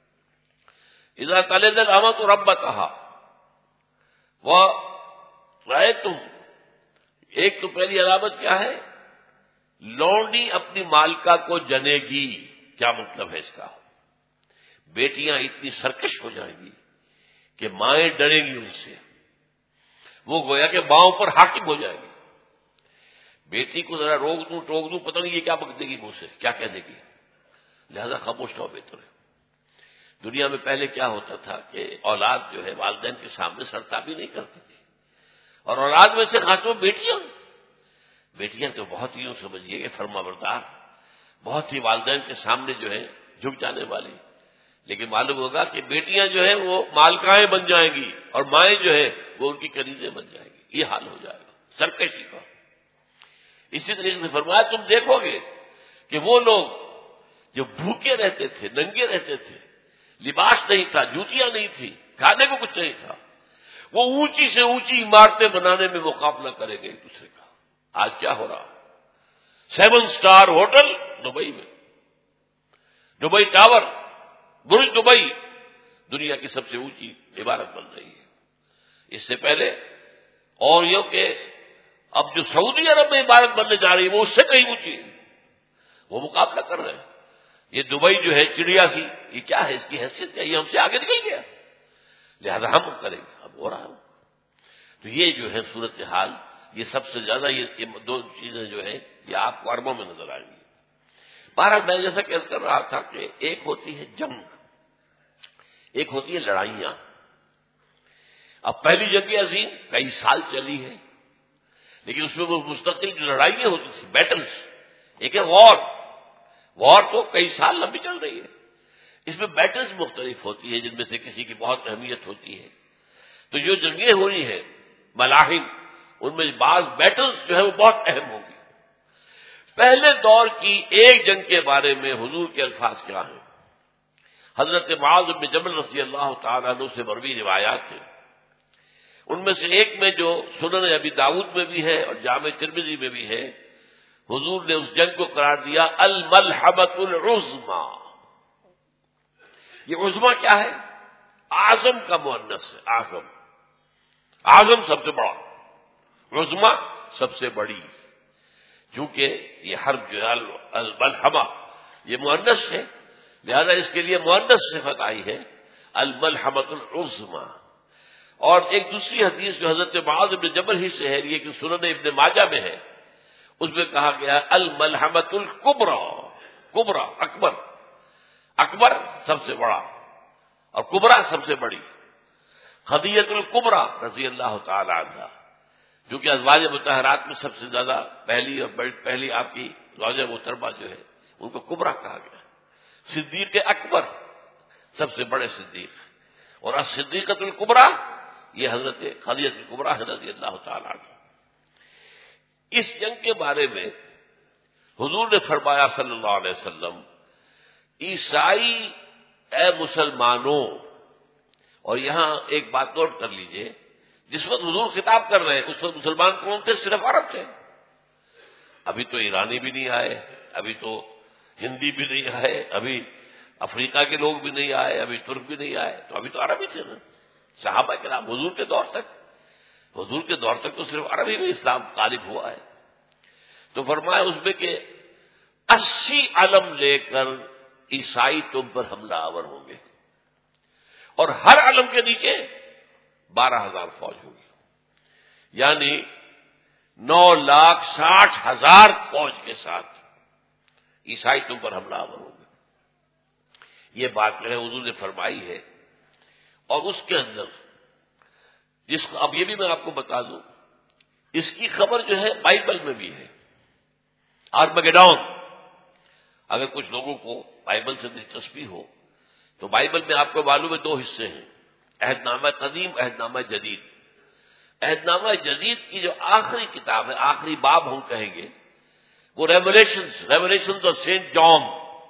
اذا تلد الامۃ ربتھا ورأیتم، ایک تو پہلی علامت کیا ہے، لونڈی اپنی مالکہ کو جنے گی۔ کیا مطلب ہے اس کا؟ بیٹیاں اتنی سرکش ہو جائیں گی کہ مائیں ڈریں گی ان سے، وہ گویا کہ ماؤں پر حاکم ہو جائے گی۔ بیٹی کو ذرا روک دوں ٹوک دوں، پتہ نہیں یہ کیا بک دے گی منہ سے، کیا کہہ دے گی، لہذا خاموش رہو بہتر ہے۔ دنیا میں پہلے کیا ہوتا تھا کہ اولاد جو ہے والدین کے سامنے سرتابی نہیں کرتی تھی، اور اولاد میں سے خاصوں بیٹیاں بیٹیاں تو بہت ہی یوں سمجھیے کہ فرما بردار، بہت ہی والدین کے سامنے جو ہے جھک جانے والی، لیکن معلوم ہوگا کہ بیٹیاں جو ہے وہ مالکائیں بن جائیں گی اور مائیں جو ہے وہ ان کی کنیزیں بن جائیں گی۔ یہ حال ہو جائے گا سرکشی کا۔ اسی طریقے سے فرمایا تم دیکھو گے کہ وہ لوگ جو بھوکے رہتے تھے، ننگے رہتے تھے، لباس نہیں تھا، جوتیاں نہیں تھی، کھانے کو کچھ نہیں تھا، وہ اونچی سے اونچی عمارتیں بنانے میں مقابلہ کریں گے ایک دوسرے کا۔ آج کیا ہو رہا؟ سیون سٹار ہوٹل دبئی میں، دبئی ٹاور، برج دبئی دنیا کی سب سے اونچی عمارت بن رہی ہے۔ اس سے پہلے اور یہ کہ اب جو سعودی عرب میں عمارت بننے جا رہی ہے وہ اس سے کہیں اونچی ہے، وہ مقابلہ کر رہے ہیں۔ یہ دبئی جو ہے چڑیا سی، یہ کیا ہے، اس کی حیثیت کیا، یہ ہم سے آگے نکل گیا، لہذا ہم کریں گے، اب ہو رہا ہے۔ تو یہ جو ہے صورتحال، یہ سب سے زیادہ یہ دو چیزیں جو ہے یہ آپ کو عربوں میں نظر آئیں گی۔ بہرحال میں جیسا کیس کر رہا تھا کہ ایک ہوتی ہے جنگ، ایک ہوتی ہے لڑائیاں۔ اب پہلی جنگ عظیم کئی سال چلی ہے، لیکن اس میں وہ مستقل جو لڑائیاں ہوتی تھیں، بیٹلز، ایک ہے وار، وار تو کئی سال لمبی چل رہی ہے، اس میں بیٹلز مختلف ہوتی ہے جن میں سے کسی کی بہت اہمیت ہوتی ہے۔ تو جو جنگیں ہو رہی ہیں ملاحم، ان میں بعض بیٹلز جو ہے وہ بہت اہم ہوں گی۔ پہلے دور کی ایک جنگ کے بارے میں حضور کے الفاظ کیا ہیں؟ حضرت معاذ بن جبل رضی اللہ تعالیٰ عنہ سے مروی روایات ہیں، ان میں سے ایک میں جو سنن ابی داؤد میں بھی ہے اور جامع ترمذی میں بھی ہے، حضور نے اس جنگ کو قرار دیا الملحمۃ العظمی۔ یہ عظمی کیا ہے؟ اعظم کا مؤنث ہے، اعظم، اعظم سب سے بڑا، عظمی سب سے بڑی، چونکہ یہ حرف جو ہے الملحمہ یہ مؤنث ہے، لہذا اس کے لیے مؤنث صفت آئی ہے الملحمۃ العظمی۔ اور ایک دوسری حدیث جو حضرت معاذ بن جبل ہی سے ہے، یہ کہ سنن ابن ماجہ میں ہے، اس میں کہا گیا الملحمۃ الکبریٰ، کبریٰ اکبر، اکبر سب سے بڑا اور کبریٰ سب سے بڑی، خدیجہ الکبریٰ رضی اللہ تعالی عنہا، جو کہ ازواج مطہرات میں سب سے زیادہ پہلی اور پہلی آپ کی زوجہ محترمہ جو ہے ان کو کبریٰ کہا گیا۔ صدیق اکبر سب سے بڑے صدیق، اور الصدیقۃ الکبریٰ یہ حضرت خدیجہ الکبریٰ رضی اللہ تعالی عنہ۔ اس جنگ کے بارے میں حضور نے فرمایا صلی اللہ علیہ وسلم، عیسائی اے مسلمانوں، اور یہاں ایک بات نوٹ کر لیجئے، جس وقت حضور خطاب کر رہے ہیں اس وقت مسلمان کون تھے؟ صرف عرب تھے، ابھی تو ایرانی بھی نہیں آئے، ابھی تو ہندی بھی نہیں آئے، ابھی افریقہ کے لوگ بھی نہیں آئے، ابھی ترک بھی نہیں آئے، تو ابھی تو عرب ہی تھے نا صحابہ کرام حضور کے دور تک، حضور کے دور تک تو صرف عربی میں اسلام غالب ہوا ہے۔ تو فرمایا اس میں کہ اسی علم لے کر عیسائی تم پر حملہ آور ہوں گے، اور ہر علم کے نیچے بارہ ہزار فوج ہوگی، یعنی نو لاکھ ساٹھ ہزار فوج کے ساتھ عیسائی تم پر حملہ آور ہوں گے۔ یہ بات جو ہے حضور نے فرمائی ہے، اور اس کے اندر جس کو اب یہ بھی میں آپ کو بتا دوں، اس کی خبر جو ہے بائبل میں بھی ہے، آرمگیڈون۔ اگر کچھ لوگوں کو بائبل سے دلچسپی ہو تو بائبل میں آپ کو معلوم ہے دو حصے ہیں، عہد نامہ قدیم، عہد نامہ جدید۔ عہد نامہ جدید کی جو آخری کتاب ہے، آخری باب ہم کہیں گے، وہ revelations revelations of Saint John.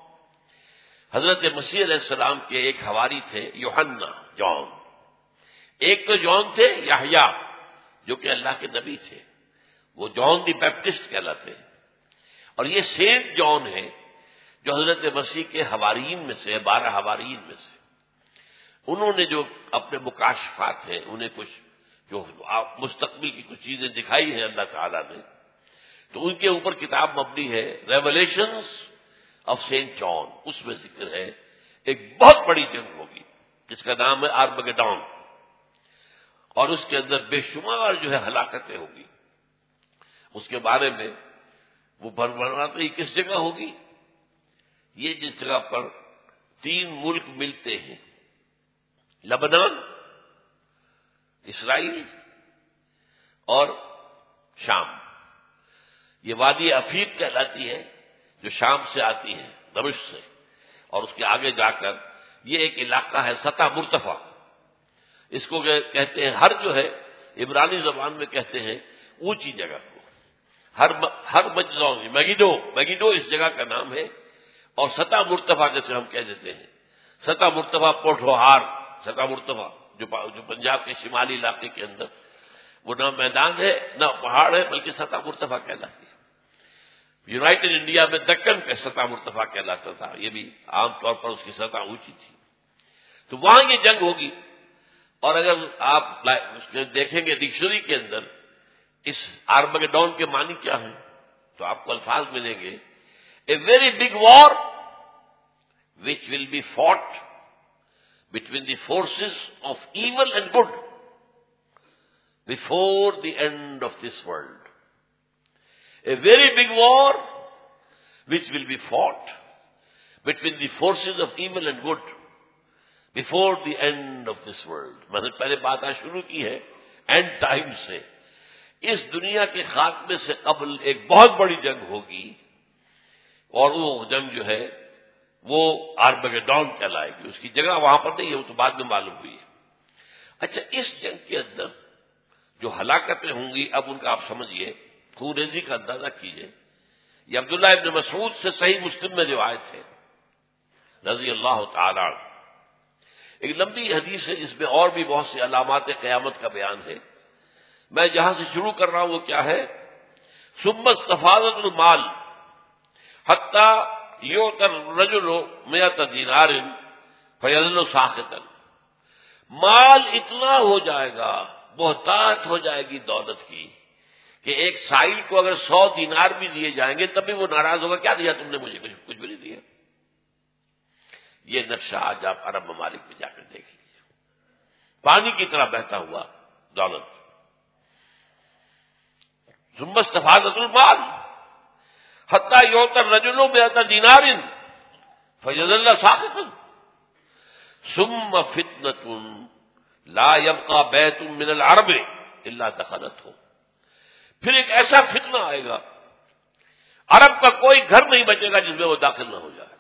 حضرت مسیح علیہ السلام کے ایک حواری تھے یوحنا، جان، ایک تو جان تھے یحییٰ جو کہ اللہ کے نبی تھے، وہ جان دی بیپٹسٹ کہلاتے ہیں، اور یہ سینٹ جان ہے جو حضرت مسیح کے حواریین میں سے، بارہ حواریین میں سے، انہوں نے جو اپنے مکاشفات ہیں، انہیں کچھ جو مستقبل کی کچھ چیزیں دکھائی ہیں اللہ تعالیٰ نے، تو ان کے اوپر کتاب مبنی ہے ریولیشنز آف سینٹ جان۔ اس میں ذکر ہے ایک بہت بڑی جنگ ہوگی جس کا نام ہے آرمگیڈون، اور اس کے اندر بے شمار جو ہے ہلاکتیں ہوگی۔ اس کے بارے میں وہ بھرماتے ہی کس جگہ ہوگی؟ یہ جس جگہ پر تین ملک ملتے ہیں، لبنان، اسرائیل اور شام، یہ وادی عفیق کہلاتی ہے جو شام سے آتی ہے، دمشق سے، اور اس کے آگے جا کر یہ ایک علاقہ ہے سطح مرتفع، اس کو کہتے ہیں، ہر جو ہے عبرانی زبان میں کہتے ہیں اونچی جگہ کو، ہر ہر مجزوں میگیڈو میگیڈو اس جگہ کا نام ہے، اور سطح مرتفع جیسے ہم کہہ دیتے ہیں، سطح مرتفع پوٹھوہار، سطح مرتفع جو جو پنجاب کے شمالی علاقے کے اندر، وہ نہ میدان ہے نہ پہاڑ ہے بلکہ سطح مرتفع کہلاتی ہے۔ یونائٹڈ انڈیا میں دکن کا سطح مرتفع کہلاتا تھا، یہ بھی عام طور پر اس کی سطح اونچی تھی۔ تو وہاں یہ جنگ ہوگی، اور اگر آپ دیکھیں گے ڈکشنری کے اندر اس آرمگیڈون کے معنی کیا ہیں تو آپ کو الفاظ ملیں گے، a very big war which will be fought between the forces of evil and good before the end of this world. A very big war which will be fought between the forces of evil and good before the end of this world. میں نے پہلے بات آج شروع کی ہے and time سے، اس دنیا کے خاتمے سے قبل ایک بہت بڑی جنگ ہوگی، اور وہ جنگ جو ہے وہ آرمگیڈون کہلائے گی۔ اس کی جگہ وہاں پر نہیں ہے، وہ تو بعد میں معلوم ہوئی ہے۔ اچھا، اس جنگ کے اندر جو ہلاکتیں ہوں گی، اب ان کا آپ سمجھیے، خون ریزی کا اندازہ کیجئے۔ یہ عبداللہ ابن مسعود سے صحیح مسلم میں روایت ہے رضی اللہ تعالی عنہ، ایک لمبی حدیث ہے جس میں اور بھی بہت سی علامات قیامت کا بیان ہے۔ میں جہاں سے شروع کر رہا ہوں وہ کیا ہے؟ ثم استفاضت المال حتی یؤتی الرجل مئۃ دینار فیظل ساخطا، مال اتنا ہو جائے گا، بہتات ہو جائے گی دولت کی، کہ ایک سائل کو اگر سو دینار بھی دیے جائیں گے تب بھی وہ ناراض ہوگا، کیا دیا تم نے مجھے؟ کچھ کچھ بھی نہیں دیا۔ یہ نقشہ آج آپ عرب ممالک میں جا کر دیکھ لیجیے، پانی کی طرح بہتا ہوا دولت۔ ثم استفاضت المال، حتی یعطی الرجل مئۃ دینار فیظل ساخطا ثم فتنة لا يبقى بیت من العرب الا دخلته، پھر ایک ایسا فتنہ آئے گا عرب کا کوئی گھر نہیں بچے گا جس میں وہ داخل نہ ہو جائے۔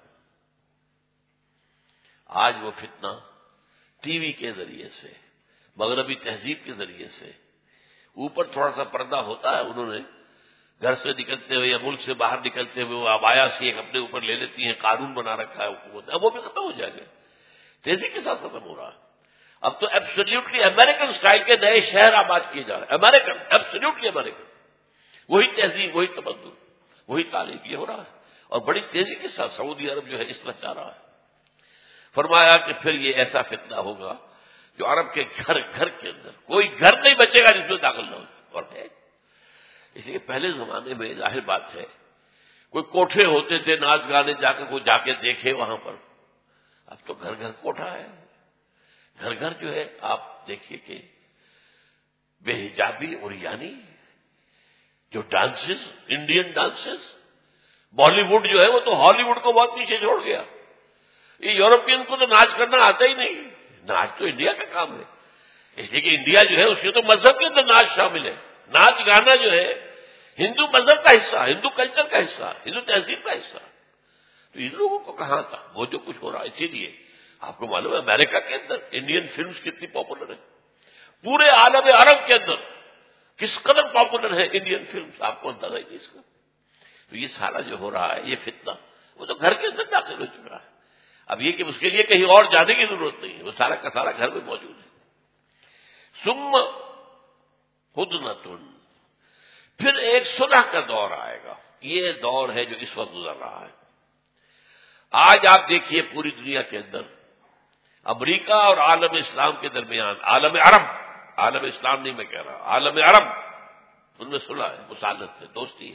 آج وہ فتنہ ٹی وی کے ذریعے سے، مغربی تہذیب کے ذریعے سے، اوپر تھوڑا سا پردہ ہوتا ہے، انہوں نے گھر سے نکلتے ہوئے یا ملک سے باہر نکلتے ہوئے وہ عبایا سے ایک اپنے اوپر لے لیتی ہیں، قانون بنا رکھا ہے حکومت، اب وہ بھی ختم ہو جائے گا، تیزی کے ساتھ ختم ہو رہا ہے۔ اب تو ایبسلیوٹلی امریکن سٹائل کے نئے شہر آباد کیے جا رہے ہیں، امریکن، ایبسلیوٹلی امریکن، وہی تہذیب، وہی تمدن، وہی تعلیم، یہ ہو رہا ہے، اور بڑی تیزی کے ساتھ سعودی عرب جو ہے اس طرح جا رہا ہے۔ فرمایا کہ پھر یہ ایسا فتنہ ہوگا جو عرب کے گھر گھر کے اندر کوئی گھر نہیں بچے گا جس میں داخل نہ ہو، اور ہے اس لیے پہلے زمانے میں ظاہر بات ہے کوئی کوٹھے ہوتے تھے، ناچ گانے جا کے کوئی جا کے دیکھے وہاں پر، اب تو گھر گھر کوٹھا ہے، گھر گھر جو ہے آپ دیکھیے کہ بے حجابی اور یعنی جو dances, Indian dances, Bollywood جو ہے وہ تو ہالی ووڈ کو بہت پیچھے چھوڑ گیا، یہ یورپین کو تو ناچ کرنا آتا ہی نہیں، ناچ تو انڈیا کا کام ہے، اس لیے کہ انڈیا جو ہے اس میں تو مذہب کے اندر ناچ شامل ہے، ناچ گانا جو ہے ہندو مذہب کا حصہ، ہندو کلچر کا حصہ، ہندو تہذیب کا حصہ، تو ان لوگوں کو کہاں تھا وہ جو کچھ ہو رہا ہے۔ اسی لیے آپ کو معلوم ہے امریکہ کے اندر انڈین فلمز کتنی پاپولر ہیں، پورے عالم عرب کے اندر کس قدر پاپولر ہے انڈین فلمز، آپ کو اندازہ ہی نہیں اس کا۔ تو یہ سارا جو ہو رہا ہے یہ فتنہ وہ تو گھر کے اندر داخل ہو چکا ہے، اب یہ کہ اس کے لیے کہیں اور جانے کی ضرورت نہیں ہے، وہ سارا کا سارا گھر میں موجود ہے۔ ثم ہدنۃ، پھر ایک صلح کا دور آئے گا، یہ دور ہے جو اس وقت گزر رہا ہے۔ آج آپ دیکھیے پوری دنیا کے اندر امریکہ اور عالم اسلام کے درمیان، عالم عرب، عالم اسلام نہیں میں کہہ رہا، عالم عرب، ان میں صلح ہے، مسالت ہے، دوستی ہے۔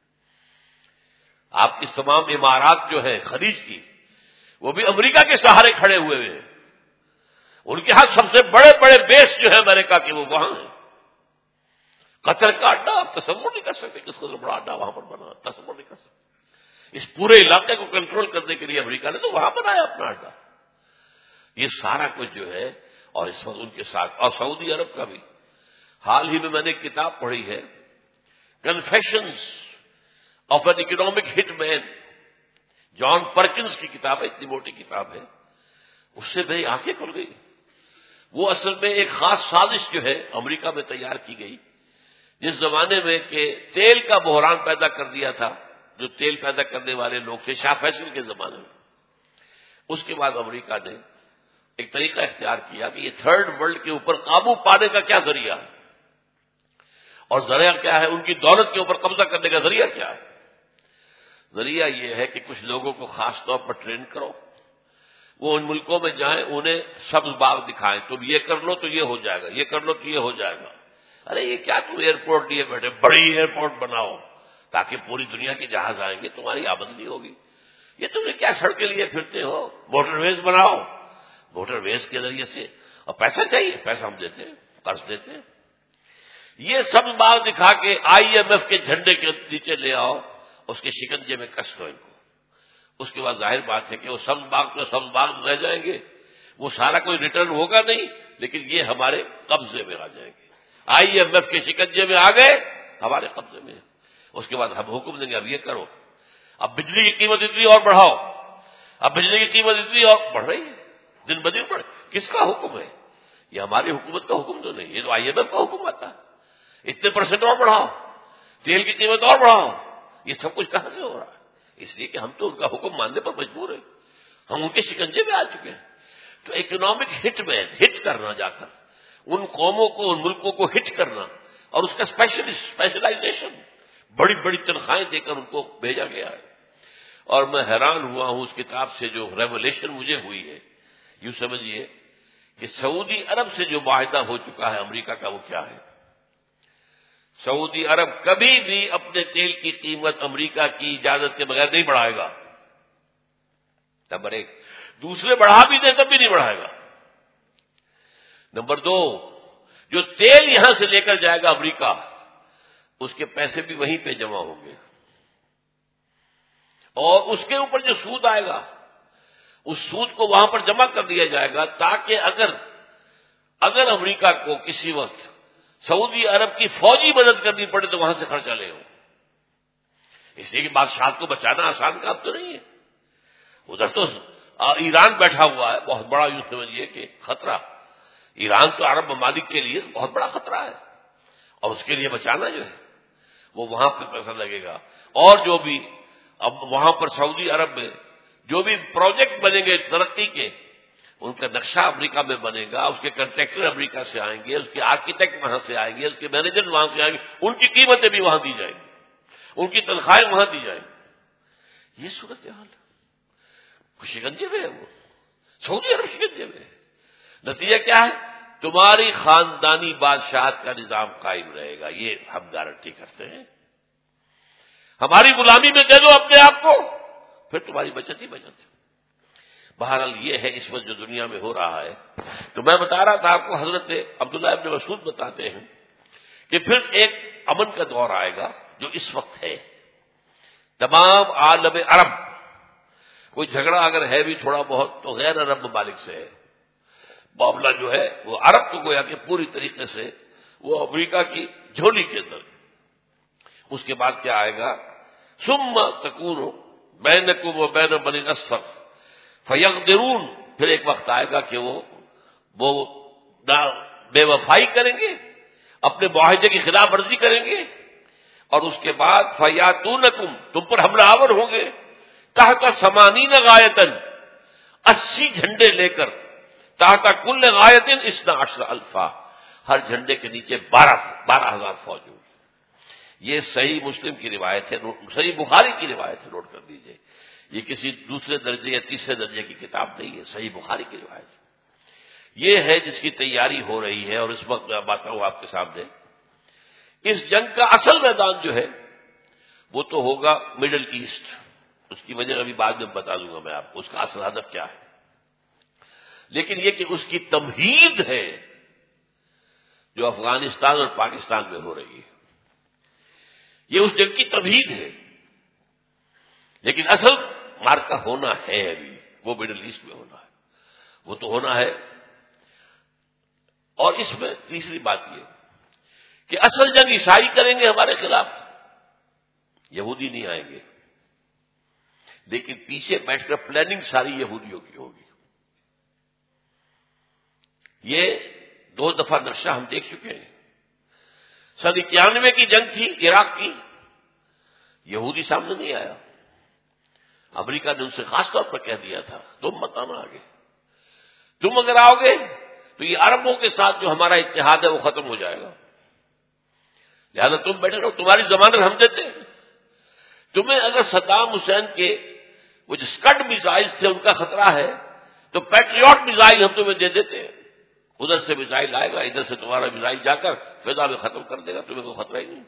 آپ کی تمام امارات جو ہے خلیج کی وہ بھی امریکہ کے سہارے کھڑے ہوئے ہیں، ان کے ہاں سب سے بڑے بڑے بیس جو ہے امریکہ کے وہ وہاں ہیں۔ قطر کا اڈا آپ تصور نہیں کر سکتے کس قدر بڑا اڈا وہاں پر بنا، تصور نہیں کر سکتے۔ اس پورے علاقے کو کنٹرول کرنے کے لیے امریکہ نے تو وہاں بنایا اپنا اڈا۔ یہ سارا کچھ جو ہے اور اس وقت ان کے ساتھ، اور سعودی عرب کا بھی، حال ہی میں میں نے ایک کتاب پڑھی ہے، confessions of an economic hit man, John Perkins کی کتاب ہے، اتنی موٹی کتاب ہے، اس سے میری آنکھیں کھل گئی۔ وہ اصل میں ایک خاص سازش جو ہے امریکہ میں تیار کی گئی، جس زمانے میں کہ تیل کا بحران پیدا کر دیا تھا، جو تیل پیدا کرنے والے لوگ تھے شاہ فیصل کے زمانے میں، اس کے بعد امریکہ نے ایک طریقہ اختیار کیا کہ یہ تھرڈ ورلڈ کے اوپر قابو پانے کا کیا ذریعہ ہے، اور ذریعہ کیا ہے، ان کی دولت کے اوپر قبضہ کرنے کا ذریعہ کیا ہے۔ ذریعہ یہ ہے کہ کچھ لوگوں کو خاص طور پر ٹرین کرو، وہ ان ملکوں میں جائیں، انہیں سبز باغ دکھائیں، تم یہ کر لو تو یہ ہو جائے گا، یہ کر لو تو یہ ہو جائے گا۔ ارے یہ کیا تم ایئرپورٹ لیے بیٹھے، بڑی ایئرپورٹ بناؤ تاکہ پوری دنیا کے جہاز آئیں گے، تمہاری آمدنی ہوگی۔ یہ تمہیں کیا سڑکیں لیے پھرتے ہو، موٹر ویز بناؤ، موٹر ویز کے ذریعے سے، اور پیسہ چاہیے، پیسہ ہم دیتے ہیں، قرض دیتے ہیں۔ یہ سبز باغ دکھا کے آئی ایم ایف کے جھنڈے کے نیچے لے آؤ، اس کے شکنجے میں کس دو ان کو۔ اس کے بعد ظاہر بات ہے کہ وہ سبز باغ تو سبز باغ رہ جائیں گے، وہ سارا کوئی ریٹرن ہوگا نہیں، لیکن یہ ہمارے قبضے میں آ جائیں گے، آئی ایم ایف کے شکنجے میں آ گئے، ہمارے قبضے میں۔ اس کے بعد ہم حکم دیں گے اب یہ کرو، اب بجلی کی قیمت اتنی اور بڑھاؤ، اب بجلی کی قیمت اتنی اور بڑھ رہی ہے، دن بدن بڑھ، کس کا حکم ہے؟ یہ ہماری حکومت کا حکم تو نہیں، یہ تو آئی ایم ایف کا حکم آتا ہے، اتنے پرسنٹ اور بڑھاؤ، تیل کی قیمت اور بڑھاؤ۔ یہ سب کچھ کہاں سے ہو رہا ہے؟ اس لیے کہ ہم تو ان کا حکم ماننے پر مجبور ہیں، ہم ان کے شکنجے میں آ چکے ہیں۔ تو اکنامک ہٹ مین، ہٹ کرنا جا کر ان قوموں کو، ان ملکوں کو ہٹ کرنا، اور اس کا اسپیشلائزیشن، بڑی بڑی تنخواہیں دے کر ان کو بھیجا گیا ہے۔ اور میں حیران ہوا ہوں اس کتاب سے، جو ریولیشن مجھے ہوئی ہے، یوں سمجھیے کہ سعودی عرب سے جو معاہدہ ہو چکا ہے امریکہ کا، وہ کیا ہے؟ سعودی عرب کبھی بھی اپنے تیل کی قیمت امریکہ کی اجازت کے بغیر نہیں بڑھائے گا، نمبر ایک۔ دوسرے بڑھا بھی دے تب بھی نہیں بڑھائے گا۔ نمبر دو، جو تیل یہاں سے لے کر جائے گا امریکہ، اس کے پیسے بھی وہیں پہ جمع ہوں گے۔ اور اس کے اوپر جو سود آئے گا اس سود کو وہاں پر جمع کر دیا جائے گا تاکہ اگر اگر امریکہ کو کسی وقت سعودی عرب کی فوجی مدد کرنی پڑے تو وہاں سے خرچہ لے ہو. اس لیے کہ بادشاہ کو بچانا آسان کام تو نہیں ہے. ادھر تو ایران بیٹھا ہوا ہے بہت بڑا، یوں سمجھیے کہ خطرہ. ایران تو عرب ممالک کے لیے بہت بڑا خطرہ ہے اور اس کے لیے بچانا جو ہے وہ وہاں پہ پیسہ لگے گا. اور جو بھی اب وہاں پر سعودی عرب میں جو بھی پروجیکٹ بنیں گے ترقی کے، ان کا نقشہ امریکہ میں بنے گا، اس کے کنٹریکٹر امریکہ سے آئیں گے، اس کے آرکیٹیکٹ وہاں سے آئیں گے، اس کے مینیجر وہاں سے آئیں گے، ان کی قیمتیں بھی وہاں دی جائیں گی، ان کی تنخواہیں وہاں دی جائیں گی. یہ صورتحال شکنجے میں ہے، وہ سعودی عرب شکنجے میں ہے. نتیجہ کیا ہے؟ تمہاری خاندانی بادشاہت کا نظام قائم رہے گا، یہ ہم گارنٹی کرتے ہیں. ہماری غلامی میں دے دو اپنے آپ کو، پھر تمہاری بچت ہی بچت ہے. بہرحال یہ ہے اس وقت جو دنیا میں ہو رہا ہے. تو میں بتا رہا تھا آپ کو، حضرت عبداللہ ابن مسعود بتاتے ہیں کہ پھر ایک امن کا دور آئے گا جو اس وقت ہے. تمام عالم عرب، کوئی جھگڑا اگر ہے بھی تھوڑا بہت تو غیر عرب ممالک سے ہے. معاملہ جو ہے وہ عرب کو گویا کہ پوری طریقے سے وہ امریکہ کی جھولی کے اندر. اس کے بعد کیا آئے گا؟ ثم تکون بینکم و بین بنی الاصفر فیغدرون. پھر ایک وقت آئے گا کہ وہ وہ بے وفائی کریں گے، اپنے معاہدے کی خلاف ورزی کریں گے، اور اس کے بعد فیاتونکم، تم پر حملہ آور ہوں گے، تحت ثمانین غایتن، اسی جھنڈے لے کر، تحت کل غایتن اثنا عشر الفا، ہر جھنڈے کے نیچے بارہ بارہ ہزار فوج ہوگی. یہ صحیح مسلم کی روایت ہے، صحیح بخاری کی روایت ہے، نوٹ کر دیجئے. یہ کسی دوسرے درجے یا تیسرے درجے کی کتاب نہیں ہے، صحیح بخاری کی روایت ہے. یہ ہے جس کی تیاری ہو رہی ہے. اور اس وقت میں بات ہوں آپ کے سامنے، اس جنگ کا اصل میدان جو ہے وہ تو ہوگا مڈل ایسٹ. اس کی وجہ ابھی بعد میں بتا دوں گا میں آپ کو اس کا اصل ہدف کیا ہے. لیکن یہ کہ اس کی تمہید ہے جو افغانستان اور پاکستان میں ہو رہی ہے، یہ اس جنگ کی تمہید ہے. لیکن اصل مارکا ہونا ہے ابھی، وہ مڈل ایسٹ میں ہونا ہے، وہ تو ہونا ہے. اور اس میں تیسری بات یہ کہ اصل جنگ عیسائی کریں گے ہمارے خلاف، یہودی نہیں آئیں گے. لیکن پیچھے بیٹھ کر پلاننگ ساری یہودیوں کی ہوگی. یہ دو دفعہ نقشہ ہم دیکھ چکے ہیں. سن اکیانوے کی جنگ تھی عراق کی، یہودی سامنے نہیں آیا. امریکہ نے ان سے خاص طور پر کہہ دیا تھا تم مت آنا آگے، تم اگر آؤ گے تو یہ عربوں کے ساتھ جو ہمارا اتحاد ہے وہ ختم ہو جائے گا. لہذا تم بیٹھے رہو، تمہاری ضمانت ہم دیتے ہیں. تمہیں اگر صدام حسین کے وہ جو اسکڈ میزائل تھے ان کا خطرہ ہے تو پیٹریوٹ میزائل ہم تمہیں دے دیتے ہیں. ادھر سے میزائل آئے گا، ادھر سے تمہارا میزائل جا کر فضا میں ختم کر دے گا، تمہیں کوئی خطرہ ہی نہیں.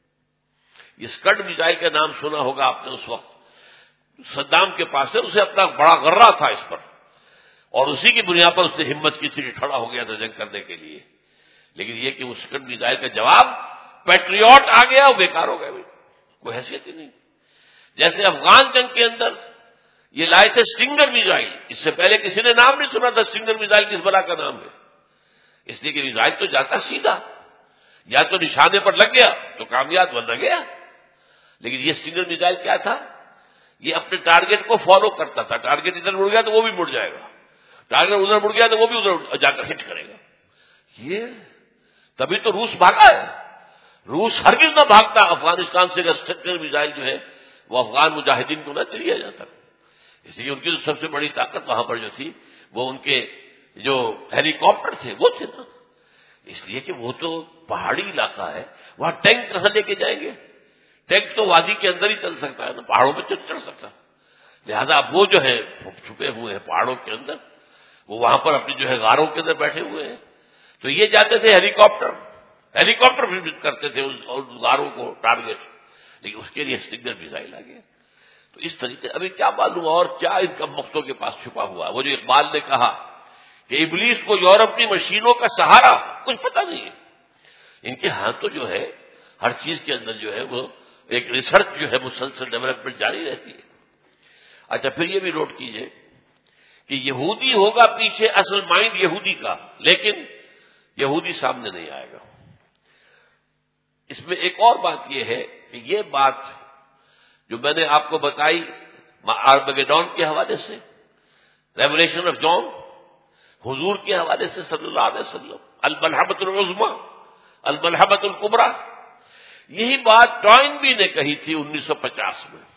یہ اسکڈ میزائل کا نام سنا ہوگا آپ نے. اس وقت صدام کے پاس ہے، اسے اپنا بڑا غرہ تھا اس پر، اور اسی کی بنیاد پر اس نے ہمت کی تھی کہ کھڑا ہو گیا تھا جنگ کرنے کے لیے. لیکن یہ کہ اس اسکڈ میزائل کا جواب پیٹریوٹ آ گیا، وہ بیکار ہو گیا، کوئی حیثیت ہی نہیں. جیسے افغان جنگ کے اندر یہ لائے تھے سٹنگر میزائل، اس سے پہلے کسی نے نام نہیں سنا تھا سٹنگر میزائل کس بلا کا نام ہے. اس لیے کہ میزائل تو جاتا سیدھا، یا تو نشانے پر لگ گیا تو کامیاب بن گیا. لیکن یہ سٹنگر میزائل کیا تھا؟ یہ اپنے ٹارگیٹ کو فالو کرتا تھا. ٹارگیٹ ادھر مڑ گیا تو وہ بھی مڑ جائے گا، ٹارگیٹ ادھر مڑ گیا تو وہ بھی ادھر جا کر ہٹ کرے گا. یہ تبھی تو روس بھاگا ہے. روس ہرگز نہ بھاگتا افغانستان سے، سٹنگر میزائل جو ہے وہ افغان مجاہدین کو نہ دیا جاتا. اس لیے ان کی تو سب سے بڑی طاقت وہاں پر جو تھی وہ ان کے جو ہیلی کاپٹر تھے وہ تھے نا. اس لیے کہ وہ تو پہاڑی علاقہ ہے، وہاں ٹینک کہاں لے کے جائیں گے؟ ٹینک تو وادی کے اندر ہی چل سکتا ہے نا، پہاڑوں پہ چل چڑھ سکتا. لہذا اب وہ جو ہے چھپے ہوئے ہیں پہاڑوں کے اندر، وہ وہاں پر اپنی جو ہے غاروں کے اندر بیٹھے ہوئے ہیں. تو یہ جاتے تھے ہیلی کاپٹر ہیلی کاپٹر بھی کرتے تھے اور غاروں کو ٹارگیٹ. لیکن اس کے لیے سٹنگر میزائل آ گیا. تو اس طریقے ابھی کیا معلوم اور کیا ان کا مختوں کے پاس چھپا ہوا. وہ جو اقبال نے کہا کہ ابلیس کو یورپ کی مشینوں کا سہارا، کچھ پتہ نہیں ہے. ان کے ہاں تو جو ہے ہر چیز کے اندر جو ہے وہ ایک ریسرچ جو ہے مسلسل ڈیولپمنٹ جاری رہتی ہے. اچھا پھر یہ بھی نوٹ کیجئے کہ یہودی ہوگا پیچھے، اصل مائنڈ یہودی کا، لیکن یہودی سامنے نہیں آئے گا۔ اس میں ایک اور بات یہ ہے کہ یہ بات جو میں نے آپ کو بتائی آرمگیڈون کے حوالے سے، ریولیشن آف جان، حضور کے حوالے سے صلی اللہ علیہ وسلم، الملحمۃ العظمیٰ، الملحمۃ الکبریٰ، یہی بات ٹوائنبی نے کہی تھی انیس سو پچاس میں۔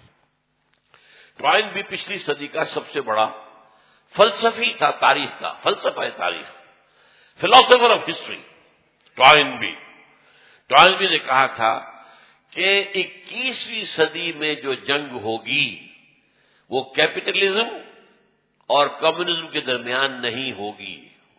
ٹوائنبی پچھلی صدی کا سب سے بڑا فلسفی تھا، تاریخ کا فلسفہ ہے، تاریخ، philosopher of history Toynbee. Toynbee نے کہا تھا کہ اکیسویں صدی میں جو جنگ ہوگی وہ کیپٹلزم اور کمیونزم کے درمیان نہیں ہوگی۔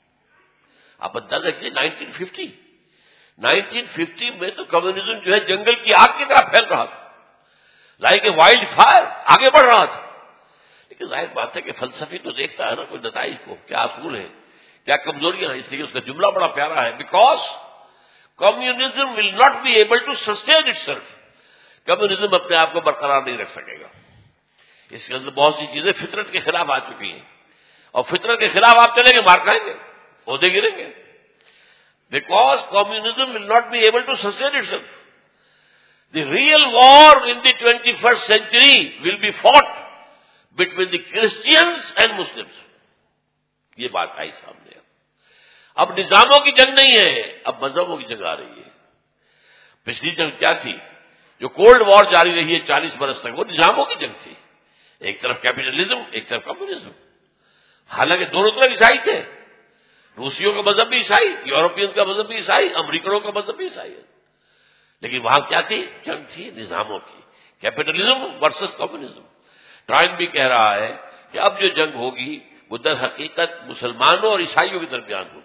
آپ اندازہ کیجیے نائنٹین ففٹی نائنٹین ففٹی میں تو کمیونزم جو ہے جنگل کی آگ کی طرح پھیل رہا تھا، لائک اے وائلڈ فائر، آگے بڑھ رہا تھا۔ لیکن ظاہر بات ہے کہ فلسفی تو دیکھتا ہے نا کوئی نتائج کو، کیا اصول ہے، کیا کمزوریاں ہیں، اس لیے اس کا جملہ بڑا پیارا ہے، because communism will not be able to sustain itself. Communism اپنے آپ کو برقرار نہیں رکھ سکے گا، اس کے اندر بہت سی چیزیں فطرت کے خلاف آ چکی ہیں، اور فطرت کے خلاف آپ چلیں گے مار کھائیں گے، عہدے گریں گے، because communism will not be able to sustain itself. The real war in the twenty-first century will be fought between the Christians and Muslims۔ یہ بات آئی سامنے۔ اب نظاموں کی جنگ نہیں ہے، اب مذہبوں کی جنگ آ رہی ہے۔ پچھلی جنگ کیا تھی؟ جو کولڈ وار جاری رہی ہے چالیس برس تک، وہ نظاموں کی جنگ تھی، ایک طرف کیپٹلزم، ایک طرف کمیونزم۔ حالانکہ دونوں طرف عیسائی تھے، روسیوں کا مذہب بھی عیسائی، یورپین کا مذہب بھی عیسائی، امریکنوں کا مذہب بھی عیسائی ہے، لیکن وہاں کیا تھی؟ جنگ تھی نظاموں کی، کیپٹلزم ورسس کمیونزم۔ ٹائم بھی کہہ رہا ہے کہ اب جو جنگ ہوگی وہ در حقیقت مسلمانوں اور عیسائیوں کے درمیان ہوگی۔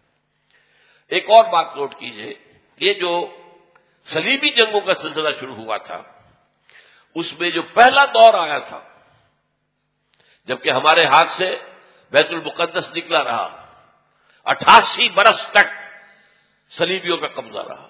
ایک اور بات نوٹ کیجئے، یہ جو صلیبی جنگوں کا سلسلہ شروع ہوا تھا، اس میں جو پہلا دور آیا تھا، جبکہ ہمارے ہاتھ سے بیت المقدس نکلا رہا، اٹھاسی برس تک صلیبیوں کا قبضہ رہا،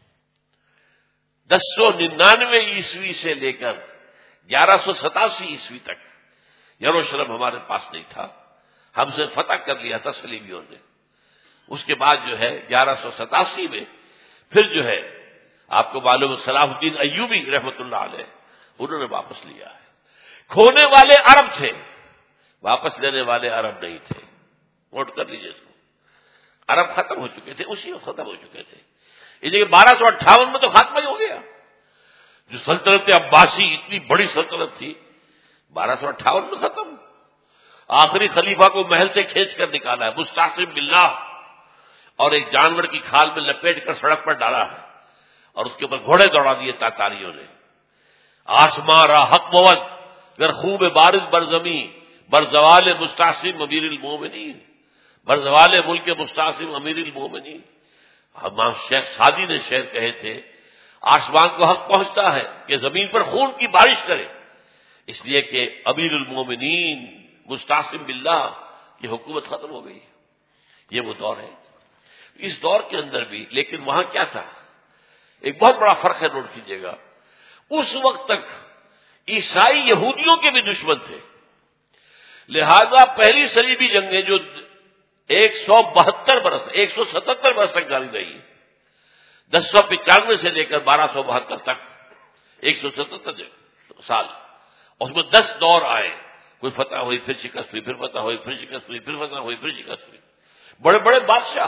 دس سو ننانوے عیسوی سے لے کر گیارہ سو ستاسی عیسوی تک یروشلم ہمارے پاس نہیں تھا، ہم سے فتح کر لیا تھا صلیبیوں نے۔ اس کے بعد جو ہے گیارہ سو ستاسی میں پھر جو ہے آپ کو معلوم ہے صلاح الدین ایوبی رحمۃ اللہ علیہ، انہوں نے واپس لیا ہے۔ کھونے والے عرب تھے، واپس لینے والے عرب نہیں تھے، نوٹ کر لیجیے اس کو۔ عرب ختم ہو چکے تھے، اسی وقت ختم ہو چکے تھے، اس لیے بارہ سو اٹھاون میں تو خاتمہ ہی ہو گیا۔ جو سلطنت عباسی اتنی بڑی سلطنت تھی، بارہ سو اٹھاون میں ختم۔ آخری خلیفہ کو محل سے کھینچ کر نکالا ہے مستعصم باللہ، اور ایک جانور کی کھال میں لپیٹ کر سڑک پر ڈالا ہے، اور اس کے اوپر گھوڑے دوڑا دیے تاتاریوں نے۔ آسمان را حق بود گر خوب بارد بر زمین، بر زوال مستعصم امیر المومنین، بر زوال ملک مستعصم امیر المومنین۔ امام شیخ سعدی نے شعر کہے تھے، آسمان کو حق پہنچتا ہے کہ زمین پر خون کی بارش کرے، اس لیے کہ امیر المومنین مستعصم باللہ کی حکومت ختم ہو گئی۔ یہ وہ دور ہے۔ اس دور کے اندر بھی لیکن وہاں کیا تھا؟ ایک بہت بڑا فرق ہے، نوٹ کیجیے گا۔ اس وقت تک عیسائی یہودیوں کے بھی دشمن تھے، لہذا پہلی صلیبی جنگیں جو ایک سو بہتر برس ایک سو ستہتر برس تک جاری رہی، دس سو پچانوے سے لے کر بارہ سو بہتر تک، ایک سو ستہتر سال، اس میں دس دور آئے، کوئی فتح ہوئی پھر شکست ہوئی، پھر فتح ہوئی پھر شکست ہوئی، پھر فتح ہوئی پھر شکست ہوئی۔ بڑے بڑے بادشاہ،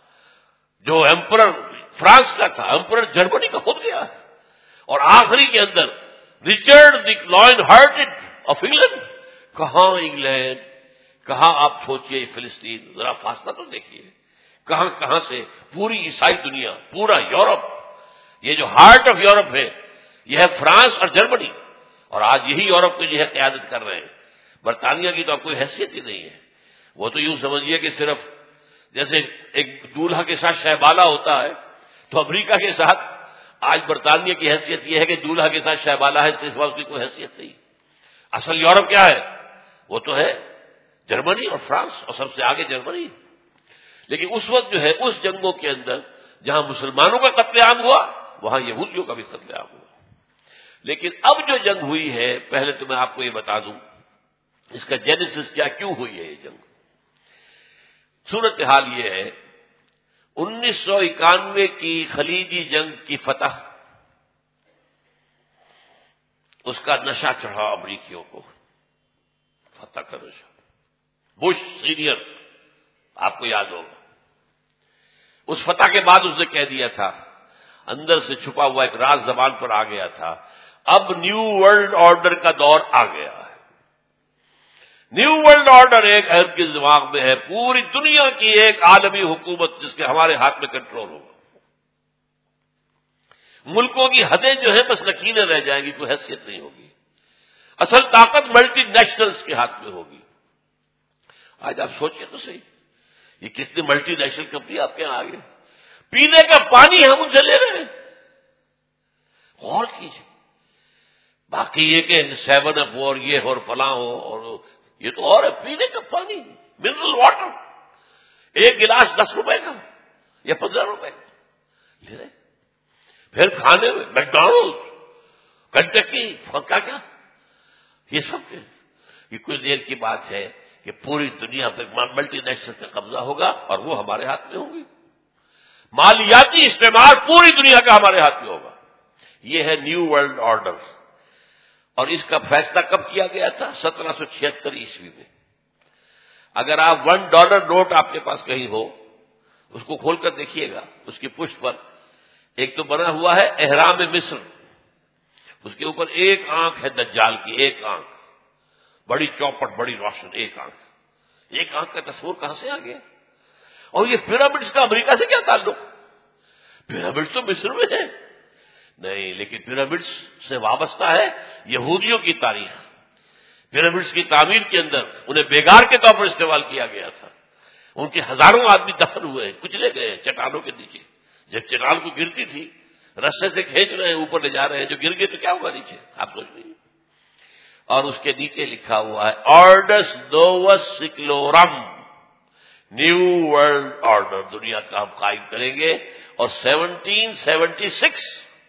جو ایمپرر فرانس کا تھا، ایمپرر جرمنی کا خود گیا ہے، اور آخری کے اندر Richard the lion hearted of England. کہاں انگلینڈ، کہاں آپ سوچئے فلسطین، ذرا فاصلہ تو دیکھیے، کہاں کہاں سے پوری عیسائی دنیا، پورا یورپ، یہ جو ہارٹ آف یورپ ہے یہ ہے فرانس اور جرمنی، اور آج یہی یورپ کو جو ہے قیادت کر رہے ہیں۔ برطانیہ کی تو اب کوئی حیثیت ہی نہیں ہے، وہ تو یوں سمجھیے کہ صرف جیسے ایک دولہا کے ساتھ شہبالہ ہوتا ہے، تو امریکہ کے ساتھ آج برطانیہ کی حیثیت یہ ہے کہ دولہا کے ساتھ شہبالہ ہے، اس کے سوا اس کی کوئی حیثیت نہیں۔ اصل یورپ کیا ہے؟ وہ تو ہے جرمنی اور فرانس، اور سب سے آگے جرمنی۔ لیکن اس وقت جو ہے اس جنگوں کے اندر جہاں مسلمانوں کا قتل عام ہوا، وہاں یہودیوں کا بھی قتل عام ہوا۔ لیکن اب جو جنگ ہوئی ہے، پہلے تو میں آپ کو یہ بتا دوں اس کا جینیسس کیا، کیوں ہوئی ہے یہ جنگ؟ صورتحال یہ ہے، انیس سو اکانوے کی خلیجی جنگ کی فتح، اس کا نشہ چڑھا امریکیوں کو، فتح کا نشہ۔ بش سینئر آپ کو یاد ہوگا، اس فتح کے بعد اس نے کہہ دیا تھا، اندر سے چھپا ہوا ایک راز زبان پر آ گیا تھا، اب نیو ورلڈ آرڈر کا دور آ گیا ہے۔ نیو ورلڈ آرڈر ایک عرب کے دماغ میں ہے، پوری دنیا کی ایک عالمی حکومت جس کے ہمارے ہاتھ میں کنٹرول ہوگا۔ ملکوں کی حدیں جو ہیں بس لکیریں رہ جائیں گی، کوئی حیثیت نہیں ہوگی، اصل طاقت ملٹی نیشنلز کے ہاتھ میں ہوگی۔ آج آپ سوچیں تو صحیح، یہ کتنی ملٹی نیشنل کمپنی آپ کے یہاں آ گئی، پینے کا پانی ہم ان سے لے رہے ہیں، غور کیجیے۔ باقی یہ کہ سیون اپ ہو اور یہ ہو اور فلاں ہو، اور یہ تو اور ہے، پینے کا پانی منرل واٹر ایک گلاس دس روپے کا یا پندرہ روپے کا لے رہے، پھر کھانے میں میکڈونلڈ، کنٹکی، کیا کیا یہ سب، یہ کچھ دیر کی بات ہے کہ پوری دنیا پہ ملٹی نیشنل کا قبضہ ہوگا اور وہ ہمارے ہاتھ میں ہوگی، مالیاتی استعمال پوری دنیا کا ہمارے ہاتھ میں ہوگا۔ یہ ہے نیو ورلڈ آرڈر، اور اس کا فیصلہ کب کیا گیا تھا؟ سترہ سو چھہتر عیسوی میں۔ اگر آپ ون ڈالر نوٹ آپ کے پاس کہیں ہو، اس کو کھول کر دیکھیے گا، اس کی پشت پر ایک تو بنا ہوا ہے احرام مصر، اس کے اوپر ایک آنکھ ہے دجال کی، ایک آنکھ، بڑی چوپٹ، بڑی روشن ایک آنکھ۔ ایک آنکھ کا تصور کہاں سے آ گیا؟ اور یہ پیرامڈز کا امریکہ سے کیا تعلق؟ پیرامڈز تو مصر میں ہے نہیں، لیکن پیرامڈز سے وابستہ ہے یہودیوں کی تاریخ۔ پیرامڈز کی تعمیر کے اندر انہیں بیگار کے طور پر استعمال کیا گیا تھا، ان کے ہزاروں آدمی دفن ہوئے، کچلے گئے چٹانوں کے نیچے، جب چٹان کو گرتی تھی رسے سے کھینچ رہے ہیں اوپر لے جا رہے ہیں، جو گر گئے تو کیا ہوگا نیچے آپ سوچ لیجیے۔ اور اس کے نیچے لکھا ہوا ہے آرڈس نووس سیکلورم، نیو ورلڈ آرڈر، دنیا کا ہم قائم کریں گے۔ اور سیونٹین سیونٹی سکس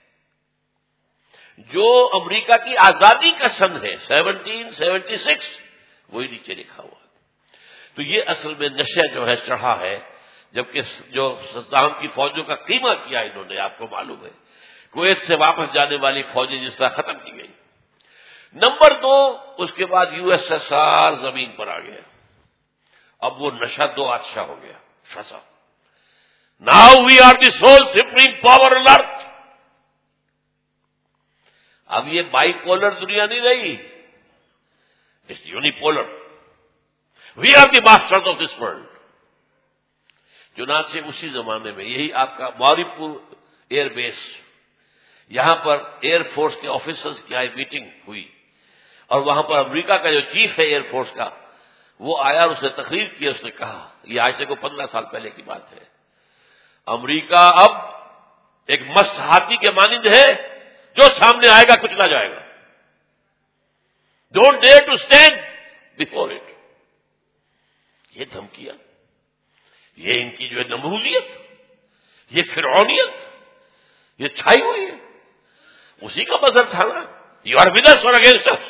جو امریکہ کی آزادی کا سن ہے، سیونٹین سیونٹی سکس وہی نیچے لکھا ہوا ہے۔ تو یہ اصل میں نشہ جو ہے چڑھا ہے، جبکہ جو صدام کی فوجوں کا قیمہ کیا انہوں نے، آپ کو معلوم ہے کویت سے واپس جانے والی فوجیں جس طرح ختم کی گئی۔ نمبر دو، اس کے بعد یو ایس ایس آر زمین پر آ گیا، اب وہ نشہ دو بادشاہ ہو گیا، فسا۔ Now we are the sole supreme power on earth. اب یہ بائی پولر دنیا نہیں رہی، it's unipolar, we are the masters of this world. چنانچہ اسی زمانے میں یہی آپ کا موری پور ایئر بیس، یہاں پر ایئر فورس کے آفیسرز کی آئی میٹنگ ہوئی، اور وہاں پر امریکہ کا جو چیف ہے ایئر فورس کا وہ آیا اور اس نے تقریر کی، اس نے کہا، یہ آج سے کو پندرہ سال پہلے کی بات ہے، امریکہ اب ایک مست ہاتھی کے مانند ہے، جو سامنے آئے گا کچلا جائے گا، don't dare to stand before it. یہ دھمکیاں، یہ ان کی جو ہے نمرودیت، یہ فرعونیت، یہ چھائی ہوئی ہے، اسی کا مظہر تھا نا، یو آر ود اس اور اگینسٹ اس۔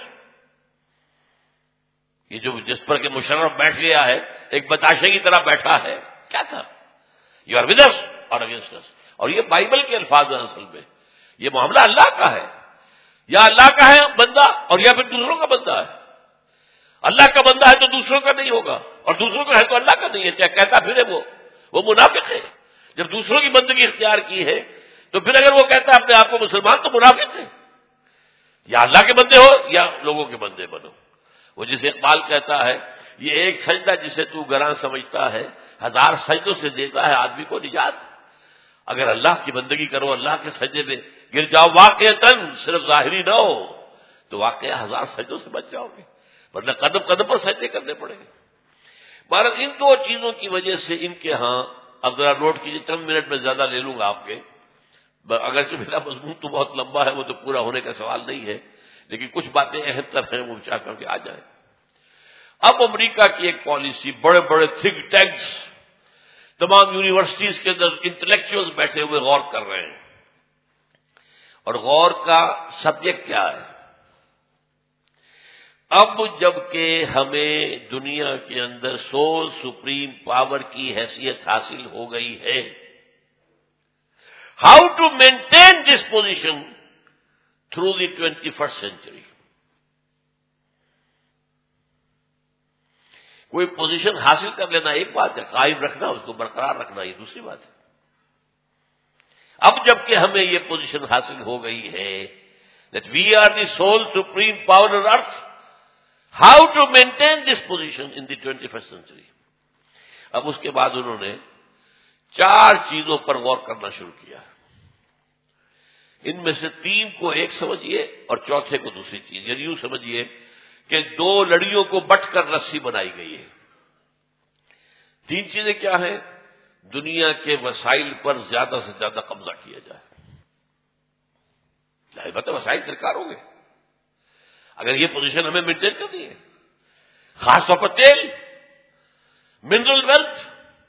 یہ جو جس پر کہ مشرف بیٹھ گیا ہے ایک بتاشے کی طرح بیٹھا ہے، کیا تھا؟ یو آر ود اس اور اگینسٹ اس۔ اور یہ بائبل کے الفاظ ہیں، اصل میں یہ معاملہ اللہ کا ہے، یا اللہ کا ہے بندہ اور یا پھر دوسروں کا بندہ ہے۔ اللہ کا بندہ ہے تو دوسروں کا نہیں ہوگا، اور دوسروں کا ہے تو اللہ کا نہیں ہے، چاہے کہتا پھرے وہ وہ منافق ہے۔ جب دوسروں کی بندگی اختیار کی ہے تو پھر اگر وہ کہتا ہے اپنے آپ کو مسلمان تو منافق ہے، یا اللہ کے بندے ہو یا لوگوں کے بندے بنو۔ وہ جسے اقبال کہتا ہے، یہ ایک سجدہ جسے تو گراں سمجھتا ہے، ہزار سجدوں سے دیتا ہے آدمی کو نجات۔ اگر اللہ کی بندگی کرو، اللہ کے سجدے میں گر جاؤ واقعتاً، صرف ظاہری نہ ہو، تو واقعہ ہزار سجدوں سے بچ جاؤ گے، ورنہ قدم قدم پر سجدے کرنے پڑیں گے۔ بہرحال ان دو چیزوں کی وجہ سے ان کے ہاں، اب ذرا نوٹ کیجیے، چند منٹ میں زیادہ لے لوں گا آپ کے، اگرچہ میرا مضمون تو بہت لمبا ہے، وہ تو پورا ہونے کا سوال نہیں ہے، لیکن کچھ باتیں اہم تر ہیں وہ چاہ کر کے آ جائیں۔ اب امریکہ کی ایک پالیسی، بڑے بڑے تھنک ٹینکس، تمام یونیورسٹیز کے اندر انٹلیکچوئلز بیٹھے ہوئے غور کر رہے ہیں، اور غور کا سبجیکٹ کیا ہے؟ اب جب کہ ہمیں دنیا کے اندر سول سپریم پاور کی حیثیت حاصل ہو گئی ہے، how to maintain this position through the twenty first century. کوئی پوزیشن حاصل کر لینا ایک بات ہے، قائم رکھنا، اس کو برقرار رکھنا یہ دوسری بات ہے. اب جب کہ ہمیں یہ پوزیشن حاصل ہو گئی ہے that we are the sole supreme power on earth, how to maintain this position in the twenty-first century. اب اس کے بعد انہوں نے چار چیزوں پر غور کرنا شروع کیا. ان میں سے تین کو ایک سمجھیے اور چوتھے کو دوسری چیز، یعنی یوں سمجھیے کہ دو لڑیوں کو بٹ کر رسی بنائی گئی ہے. تین چیزیں کیا ہیں؟ دنیا کے وسائل پر زیادہ سے زیادہ قبضہ کیا جائے. ظاہر بات ہے وسائل درکار ہوں گے اگر یہ پوزیشن ہمیں مینٹین کرنی ہے، خاص طور پر تیل، منرل ویلتھ.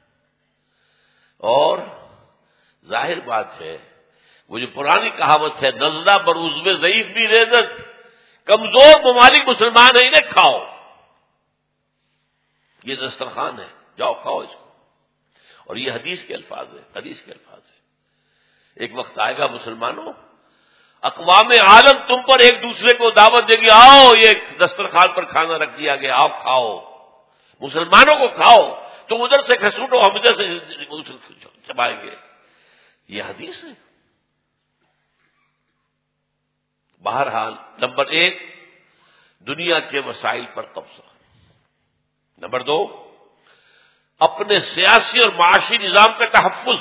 اور ظاہر بات ہے وہ جو پرانی کہاوت ہے نزلہ بروز میں ضعیف بھی ریزت، کمزور ممالک مسلمان ہیں انہیں کھاؤ. یہ دسترخوان ہے، جاؤ کھاؤ اس کو. اور یہ حدیث کے الفاظ ہیں، حدیث کے الفاظ ہیں. ایک وقت آئے گا مسلمانوں، اقوام عالم تم پر ایک دوسرے کو دعوت دے گی، آؤ یہ دسترخوان پر کھانا رکھ دیا گیا، آؤ کھاؤ، مسلمانوں کو کھاؤ، تم ادھر سے کھسوٹو ہم ادھر سے چبائیں گے. یہ حدیث ہے. بہرحال نمبر ایک دنیا کے وسائل پر قبضہ. نمبر دو اپنے سیاسی اور معاشی نظام کا تحفظ.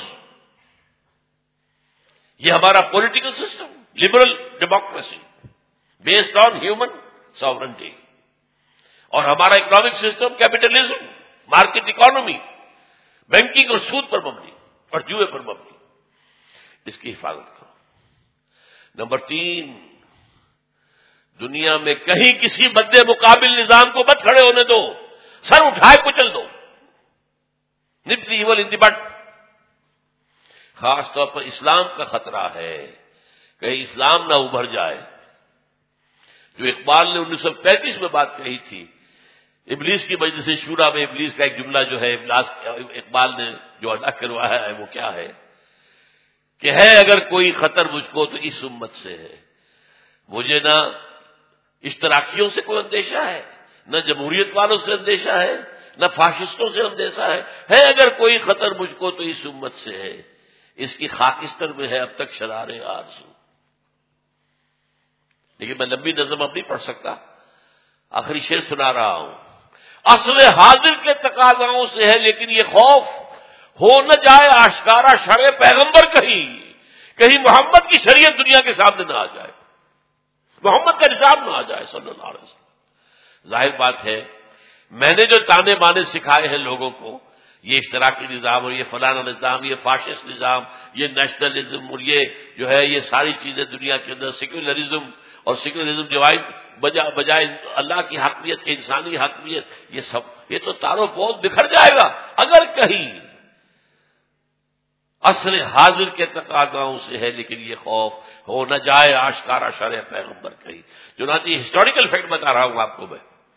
یہ ہمارا political system liberal democracy based on human sovereignty, اور ہمارا economic system capitalism, market economy, banking اور سود پر مبنی اور جوئے پر مبنی. اس کی حفاظت کرو. نمبر تین دنیا میں کہیں کسی مد مقابل نظام کو مت کھڑے ہونے دو، سر اٹھائے کچل دو. نپ دی ایول ان دی بٹ. خاص طور پر اسلام کا خطرہ ہے، کہیں اسلام نہ ابھر جائے. جو اقبال نے انیس سو پینتیس میں بات کہی تھی، ابلیس کی مجلس شورا میں ابلیس کا ایک جملہ جو ہے اقبال نے جو ادا کروایا ہے وہ کیا ہے کہ ہے اگر کوئی خطر مجھ کو تو اس امت سے ہے. مجھے نہ اشتراکیوں سے کوئی اندیشہ ہے، نہ جمہوریت والوں سے اندیشہ ہے، نہ فاشسٹوں سے اندیشہ ہے. ہے اگر کوئی خطر مجھ کو تو اس امت سے ہے، اس کی خاکستر میں ہے اب تک شرارے آرزو. لیکن میں لمبی نظم اب نہیں پڑھ سکتا، آخری شعر سنا رہا ہوں. اصل حاضر کے تقاضاؤں سے ہے لیکن یہ خوف ہو نہ جائے آشکارا شرع پیغمبر، کہیں کہیں محمد کی شریعت دنیا کے سامنے نہ آ جائے، محمد کا نظام نہ آ جائے صلی اللہ علیہ وسلم. ظاہر بات ہے میں نے جو تانے بانے سکھائے ہیں لوگوں کو، یہ اشتراکی نظام اور یہ فلانا نظام، یہ فاشسٹ نظام، یہ نیشنلزم اور یہ جو ہے یہ ساری چیزیں دنیا کے اندر سیکولرزم اور سیکولرزم جوائے بجائے اللہ کی حاکمیت کے انسانی حاکمیت، یہ سب یہ تو تارو پود بکھر جائے گا اگر کہیں اصل حاضر کے تقاضاؤں سے ہے لیکن یہ خوف ہو نہ جائے آشکارا شرع پیغمبر کہیں. چنانچہ ہسٹوریکل فیکٹ بتا رہا ہوں آپ کو میں.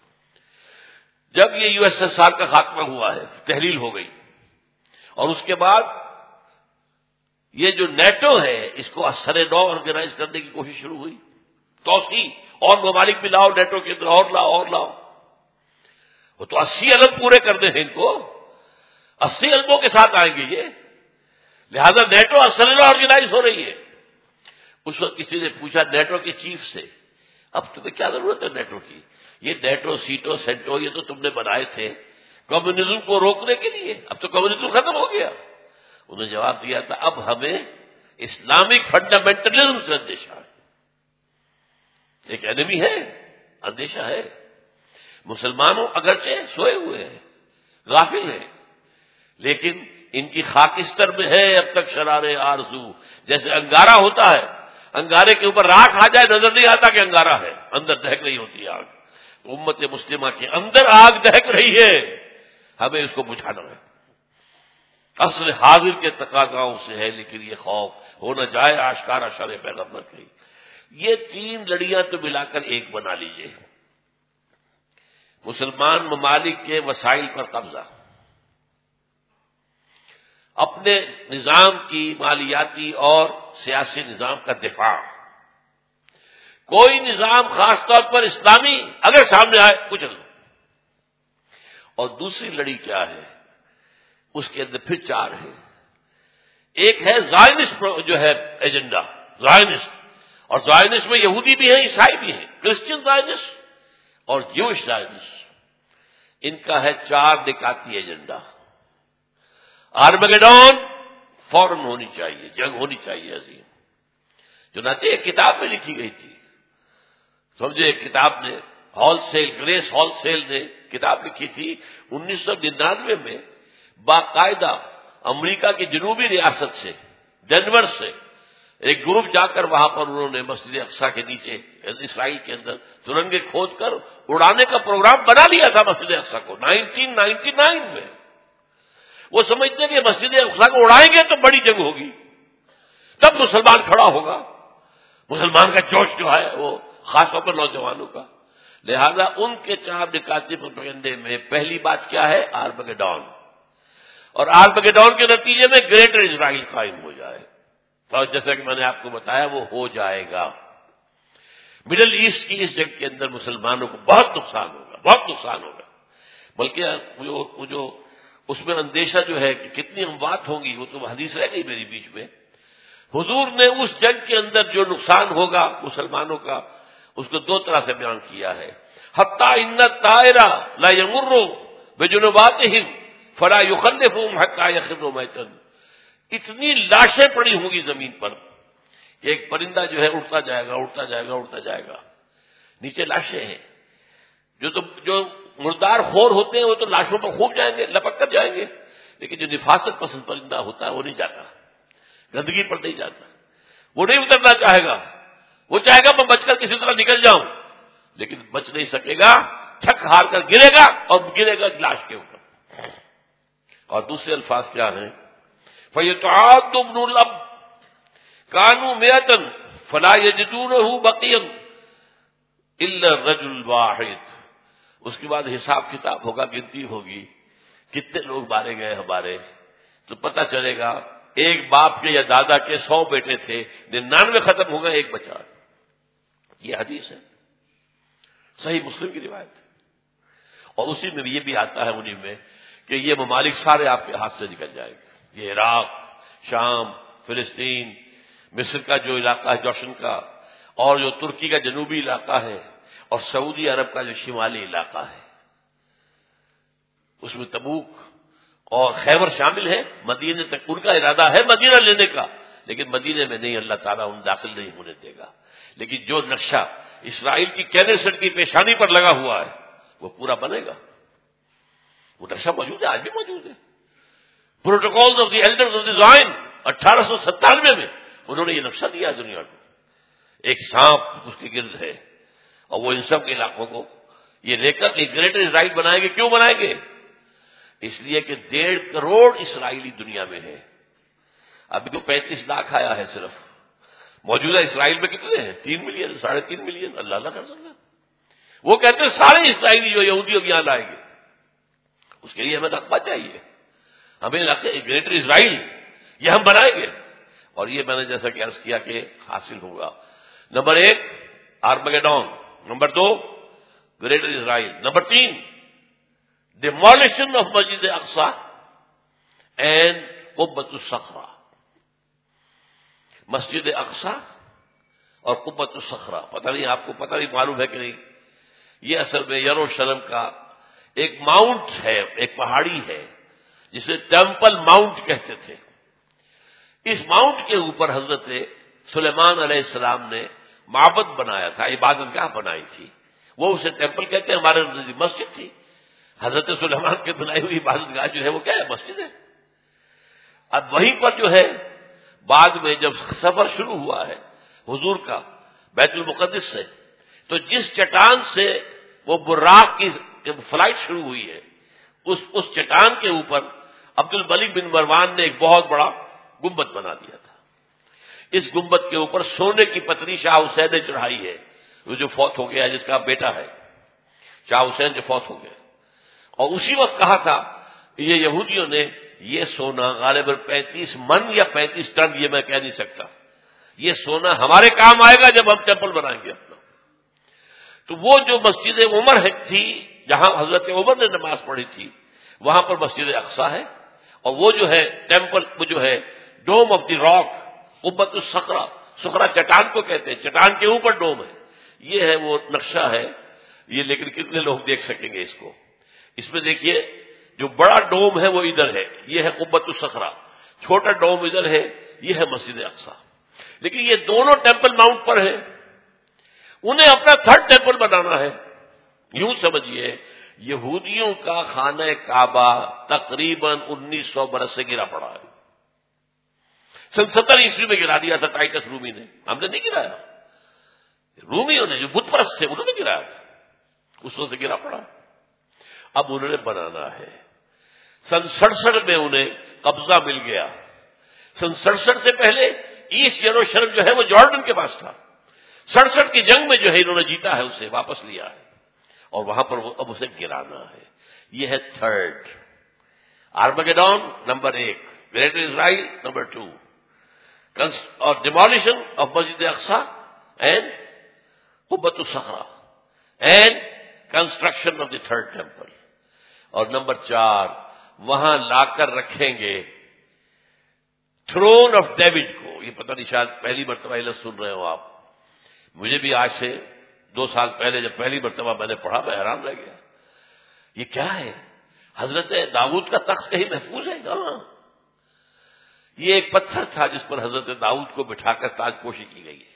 جب یہ یو ایس ایس آر کا خاتمہ ہوا ہے، تحلیل ہو گئی، اور اس کے بعد یہ جو نیٹو ہے اس کو اثر نو آرگنائز کرنے کی کوشش شروع ہوئی، توسیع اور ممالک بھی لاؤ نیٹو کے اندر، اور لاؤ اور لاؤ. وہ تو اسی ارب پورے کرنے ہیں ان کو، اسی اربوں کے ساتھ آئیں گے یہ، لہذا نیٹو اثر نو آرگنائز ہو رہی ہے. اس وقت کسی نے پوچھا نیٹو کے چیف سے، اب تمہیں کیا ضرورت ہے نیٹو کی؟ یہ نیٹو سیٹو سینٹو یہ تو تم نے بنائے تھے کمیونزم کو روکنے کے لیے، اب تو کمیونزم ختم ہو گیا. انہوں نے جواب دیا تھا اب ہمیں اسلامک فنڈامنٹلزم سے اندیشہ ہے. ایک اینمی ہے، اندیشہ ہے. مسلمانوں اگرچہ سوئے ہوئے ہیں، غافل ہیں، لیکن ان کی خاکستر میں ہے اب تک شرارے آرزو. جیسے انگارہ ہوتا ہے، انگارے کے اوپر راکھ آ جائے نظر نہیں آتا کہ انگارہ ہے، اندر دہک رہی ہوتی ہے آگ. امت مسلمہ کے اندر آگ دہک رہی ہے، ہمیں اس کو بجھانا ہے. اصل حاضر کے تقاضاؤں سے ہے لیکن یہ خوف ہو نہ جائے آشکارا شرع پیغمبر کی. یہ تین لڑیاں تو ملا کر ایک بنا لیجئے. مسلمان ممالک کے وسائل پر قبضہ، اپنے نظام کی مالیاتی اور سیاسی نظام کا دفاع. کوئی نظام خاص طور پر اسلامی اگر سامنے آئے کچل دو. اور دوسری لڑی کیا ہے؟ اس کے اندر پھر چار ہے. ایک ہے زائنسٹ جو ہے ایجنڈا، زائنسٹ، اور زائنسٹ میں یہودی بھی ہیں، عیسائی بھی ہیں، کرسچن زائنسٹ اور جوش زائنسٹ. ان کا ہے چار نکاتی ایجنڈا. آرمگیڈون فوراً ہونی چاہیے، جنگ ہونی چاہیے عظیم. چنانچہ ایک کتاب میں لکھی گئی تھی، سمجھے ایک کتاب نے Halsell, Grace Halsell نے کتاب لکھی تھی انیس سو ننانوے میں. باقاعدہ امریکہ کی جنوبی ریاست سے، ڈینور سے ایک گروپ جا کر وہاں پر انہوں نے مسجد اقصی کے نیچے اسرائیل کے اندر سرنگیں کھود کر اڑانے کا پروگرام بنا لیا تھا مسجد اقصی کو نائنٹین نائنٹی نائن میں. وہ سمجھتے کہ مسجد اقصی کو اڑائیں گے تو بڑی جنگ ہوگی، تب مسلمان کھڑا ہوگا. مسلمان کا جوش جو ہے وہ خاص طور پر نوجوانوں کا. لہذا ان کے چار نکاتی پروپیگنڈے میں پہلی بات کیا ہے؟ آرمگیڈون. اور آرمگیڈون کے نتیجے میں گریٹر اسرائیل قائم ہو جائے. تو جیسا کہ میں نے آپ کو بتایا وہ ہو جائے گا. مڈل ایسٹ کی اس جنگ کے اندر مسلمانوں کو بہت نقصان ہوگا، بہت نقصان ہوگا. بلکہ وہ جو اس میں اندیشہ جو ہے کہ کتنی اموات ہوں گی وہ تو حدیث رہ گئی میری بیچ میں. حضور نے اس جنگ کے اندر جو نقصان ہوگا مسلمانوں کا اس کو دو طرح سے بیان کیا ہے. حتی ان الطائر لا یمر بجنباتہم فلا یخلفہم حتی یخروا میتا. اتنی لاشیں پڑی ہوں گی زمین پر کہ ایک پرندہ جو ہے اڑتا جائے گا اڑتا جائے گا اڑتا جائے گا. نیچے لاشیں ہیں. جو تو جو مردار خور ہوتے ہیں وہ تو لاشوں پر خوب جائیں گے، لپک کر جائیں گے. لیکن جو نفاست پسند پرندہ ہوتا ہے وہ نہیں جاتا، گندگی پر نہیں جاتا، وہ نہیں اترنا چاہے گا. وہ چاہے گا میں بچ کر کسی طرح نکل جاؤں، لیکن بچ نہیں سکے گا، تھک ہار کر گرے گا اور گرے گا لاش کے اوپر. اور دوسرے الفاظ کیا ہیں؟ فَيُتْعَادُ ابْنُ الْأَبْ كَانُوا مِئَةً فَلَا يَجِدُونَهُ بَقِيًّا إِلَّا الرَّجُلُ الْوَاحِدُ. اس کے بعد حساب کتاب ہوگا، گنتی ہوگی کتنے لوگ مارے گئے ہمارے، تو پتہ چلے گا ایک باپ کے یا دادا کے سو بیٹے تھے، ننانوے ختم ہو گئے، ایک بچا. یہ حدیث ہے، صحیح مسلم کی روایت ہے. اور اسی میں یہ بھی آتا ہے انہیں میں کہ یہ ممالک سارے آپ کے ہاتھ سے نکل جائیں گے. یہ عراق، شام، فلسطین، مصر کا جو علاقہ ہے جوشن کا، اور جو ترکی کا جنوبی علاقہ ہے، اور سعودی عرب کا جو شمالی علاقہ ہے، اس میں تبوک اور خیبر شامل ہے. مدینے تک ان کا ارادہ ہے مدینہ لینے کا، لیکن مدینے میں نہیں، اللہ تعالیٰ ان داخل نہیں ہونے دے گا. لیکن جو نقشہ اسرائیل کی کینیسٹ کی پیشانی پر لگا ہوا ہے وہ پورا بنے گا. وہ نقشہ موجود ہے، آج بھی موجود ہے. Protocols of the elders of the Zion اٹھارہ سو ستانوے میں انہوں نے یہ نقشہ دیا دنیا کو. ایک سانپ اس کے گرد ہے، اور وہ ان سب کے علاقوں کو یہ لے کر ایک گریٹر اسرائیل بنائیں گے. کیوں بنائیں گے؟ اس لیے کہ ڈیڑھ کروڑ اسرائیلی دنیا میں ہے. ابھی تو پینتیس لاکھ آیا ہے صرف. موجودہ اسرائیل میں کتنے ہیں؟ تین ملین، ساڑھے تین ملین. اللہ اللہ کر سکتا. وہ کہتے ہیں سارے اسرائیلی جو یہودی اب یہاں لائیں گے. اس کے لیے ہمیں رقبہ چاہیے، ہمیں لگتا ہے گریٹر اسرائیل یہ ہم بنائیں گے. اور یہ میں نے جیسا کہ عرض کیا کہ حاصل ہوگا. نمبر ایک آرمگیڈون، نمبر دو گریٹر اسرائیل، نمبر تین ڈیمولیشن آف مسجد اقصی اینڈ قبۃ الصخرہ. مسجد اقصی اور قبۃ الصخرہ، پتہ نہیں آپ کو پتہ نہیں معلوم ہے کہ نہیں، یہ اصل میں یروشلم کا ایک ماؤنٹ ہے، ایک پہاڑی ہے جسے ٹیمپل ماؤنٹ کہتے تھے. اس ماؤنٹ کے اوپر حضرت سلیمان علیہ السلام نے معبد بنایا تھا، عبادت گاہ بنائی تھی. وہ اسے ٹیمپل کہتے ہیں، ہمارے مسجد تھی. حضرت سلیمان کے بنائی ہوئی عبادت گاہ جو ہے وہ کیا ہے؟ مسجد ہے. اب وہیں پر جو ہے بعد میں جب سفر شروع ہوا ہے حضور کا بیت المقدس سے، تو جس چٹان سے وہ براق کی فلائٹ شروع ہوئی ہے اس اس چٹان کے اوپر عبد الملک بن مروان نے ایک بہت بڑا گنبد بنا دیا تھا. اس گنبد کے اوپر سونے کی پتری شاہ حسین نے چڑھائی ہے، وہ جو فوت ہو گیا جس کا بیٹا ہے. شاہ حسین جو فوت ہو گئے، اور اسی وقت کہا تھا یہ یہودیوں نے یہ سونا غالباً پینتیس من یا پینتیس ٹن، یہ میں کہہ نہیں سکتا، یہ سونا ہمارے کام آئے گا جب ہم ٹیمپل بنائیں گے اپنا۔ تو وہ جو مسجد عمر تھی جہاں حضرت عمر نے نماز پڑھی تھی، وہاں پر مسجد اقصیٰ ہے، اور وہ جو ہے ٹیمپل، وہ جو ہے ڈوم آف دی راک، قبۃ الصخرہ، صخرہ چٹان کو کہتے ہیں، چٹان کے اوپر ڈوم ہے، یہ ہے وہ نقشہ ہے یہ، لیکن کتنے لوگ دیکھ سکیں گے اس کو؟ اس میں دیکھیے جو بڑا ڈوم ہے وہ ادھر ہے، یہ ہے قبۃ الصخرہ، چھوٹا ڈوم ادھر ہے، یہ ہے مسجد اقصیٰ۔ لیکن یہ دونوں ٹیمپل ماؤنٹ پر ہیں، انہیں اپنا تھرڈ ٹیمپل بنانا ہے۔ یوں سمجھیے یہودیوں کا خانہ کعبہ تقریباً انیس سو برس سے گرا پڑا ہے، سن ستر عیسوی میں گرا دیا تھا ٹائٹس رومی نے، ہم نے نہیں گرایا، رومیوں نے جو بت پرست تھے انہوں نے گرایا تھا، اس وقت سے گرا پڑا۔ اب انہوں نے بنانا ہے، سن سڑسٹھ میں انہیں قبضہ مل گیا، سن سڑسٹھ سے پہلے ایسٹ یروشلم جو ہے وہ جارڈن کے پاس تھا، سڑسٹھ کی جنگ میں جو ہے انہوں نے جیتا ہے، اسے واپس لیا ہے، اور وہاں پر اب اسے گرانا ہے۔ یہ ہے تھرڈ آرمگیڈون نمبر ایک، گریٹر اسرائیل نمبر ٹو، اور ڈیمولیشن آف مسجد اقصیٰ اینڈ قبۃ الصخرہ and construction of the third temple. اور نمبر چار، وہاں لا کر رکھیں گے تھرون آف ڈیوڈ کو۔ یہ پتہ نہیں شاید پہلی مرتبہ لفظ سن رہے ہو آپ، مجھے بھی آج سے دو سال پہلے جب پہلی مرتبہ میں نے پڑھا میں حیران رہ گیا، یہ کیا ہے؟ حضرت داؤد کا تخت کہیں محفوظ ہے؟ ہاں، یہ ایک پتھر تھا جس پر حضرت داؤد کو بٹھا کر تاج پوشی کی گئی،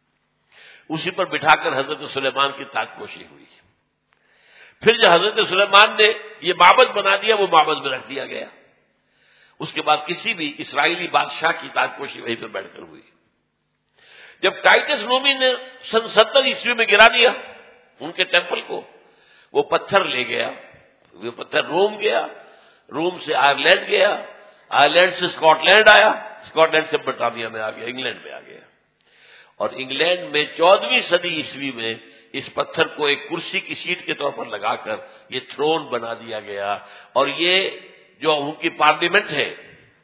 اسی پر بٹھا کر حضرت سلیمان کی تاج پوشی ہوئی۔ پھر جب حضرت سلیمان نے یہ معبد بنا دیا، وہ معبد میں رکھ دیا گیا، اس کے بعد کسی بھی اسرائیلی بادشاہ کی تاج پوشی وہیں پر بیٹھ کر ہوئی۔ جب ٹائٹس رومی نے سن ستر عیسوی میں گرا دیا ان کے ٹیمپل کو، وہ پتھر لے گیا، وہ پتھر روم گیا، روم سے آئرلینڈ گیا، آئرلینڈ سے اسکاٹ لینڈ آیا، اسکاٹ لینڈ سے برطانیہ میں آ گیا، انگلینڈ میں آ گیا، اور انگلینڈ میں چودہویں صدی عیسوی میں اس پتھر کو ایک کرسی کی سیٹ کے طور پر لگا کر یہ تھرون بنا دیا گیا۔ اور یہ جو ان کی پارلیمنٹ ہے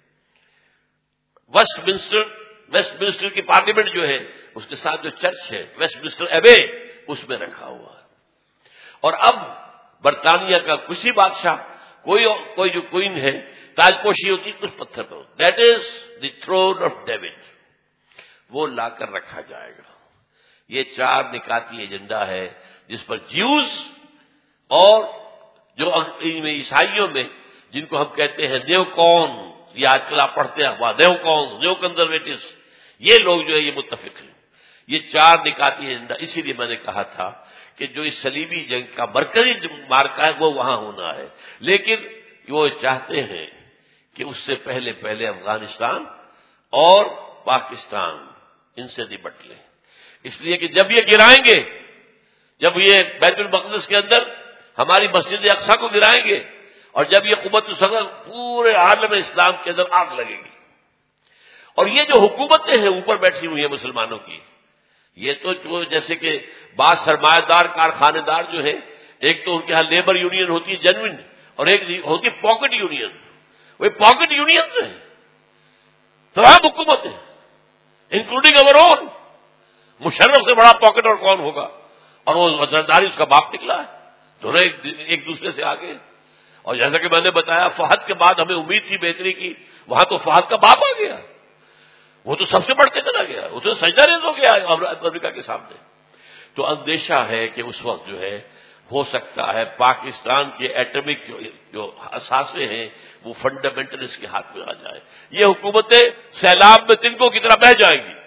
ویسٹ منسٹر، ویسٹ منسٹر کی پارلیمنٹ جو ہے اس کے ساتھ جو چرچ ہے ویسٹ منسٹر ایبے، اس میں رکھا ہوا ہے۔ اور اب برطانیہ کا کسی بادشاہ، کوئی کوئی جو کوئن ہے، تاج پوشی ہوتی اس پتھر پر، that is the throne of David, وہ لا کر رکھا جائے گا۔ یہ چار نکاتی ایجنڈا ہے جس پر جیوز اور جو عیسائیوں میں جن کو ہم کہتے ہیں نیو کون، یہ آج کل آپ پڑھتے ہیں وہ نیو کون، نیو کنزرویٹوز، یہ لوگ جو ہے یہ متفق ہیں۔ یہ چار نکاتی ایجنڈا، اسی لیے میں نے کہا تھا کہ جو اس صلیبی جنگ کا مرکزی مارکا ہے وہ وہاں ہونا ہے، لیکن وہ چاہتے ہیں کہ اس سے پہلے پہلے افغانستان اور پاکستان ان سے نپٹ لیں، اس لیے کہ جب یہ گرائیں گے، جب یہ بیت المقدس کے اندر ہماری مسجد اقصیٰ کو گرائیں گے، اور جب یہ قبۃ الصخرہ، پورے عالم اسلام کے اندر آگ لگے گی۔ اور یہ جو حکومتیں ہیں اوپر بیٹھی ہوئی ہیں مسلمانوں کی، یہ تو جو جیسے کہ بعض سرمایہ دار کارخانے دار جو ہے، ایک تو ان کے ہاں لیبر یونین ہوتی ہے جنوین، اور ایک ہوتی ہے پاکٹ یونین، وہ پاکٹ یونین سے ہیں تمام حکومتیں انکلوڈنگ اوور اون۔ مشرف سے بڑا پاکٹ اور کون ہوگا؟ اور وہ زرداری اس کا باپ نکلا ہے، دونوں ایک دوسرے سے آگے۔ اور جیسا کہ میں نے بتایا فہد کے بعد ہمیں امید تھی بہتری کی، وہاں تو فہد کا باپ آ گیا، وہ تو سب سے بڑھ کے چلا گیا، وہ تو سجدہ ریز ہو گیا امریکہ کے سامنے۔ تو اندیشہ ہے کہ اس وقت جو ہے ہو سکتا ہے پاکستان کے ایٹمک جو اثاثے ہیں وہ فنڈامنٹلسٹ کے ہاتھ میں آ جائے، یہ حکومتیں سیلاب میں تنکوں کی طرح بہہ جائیں گی۔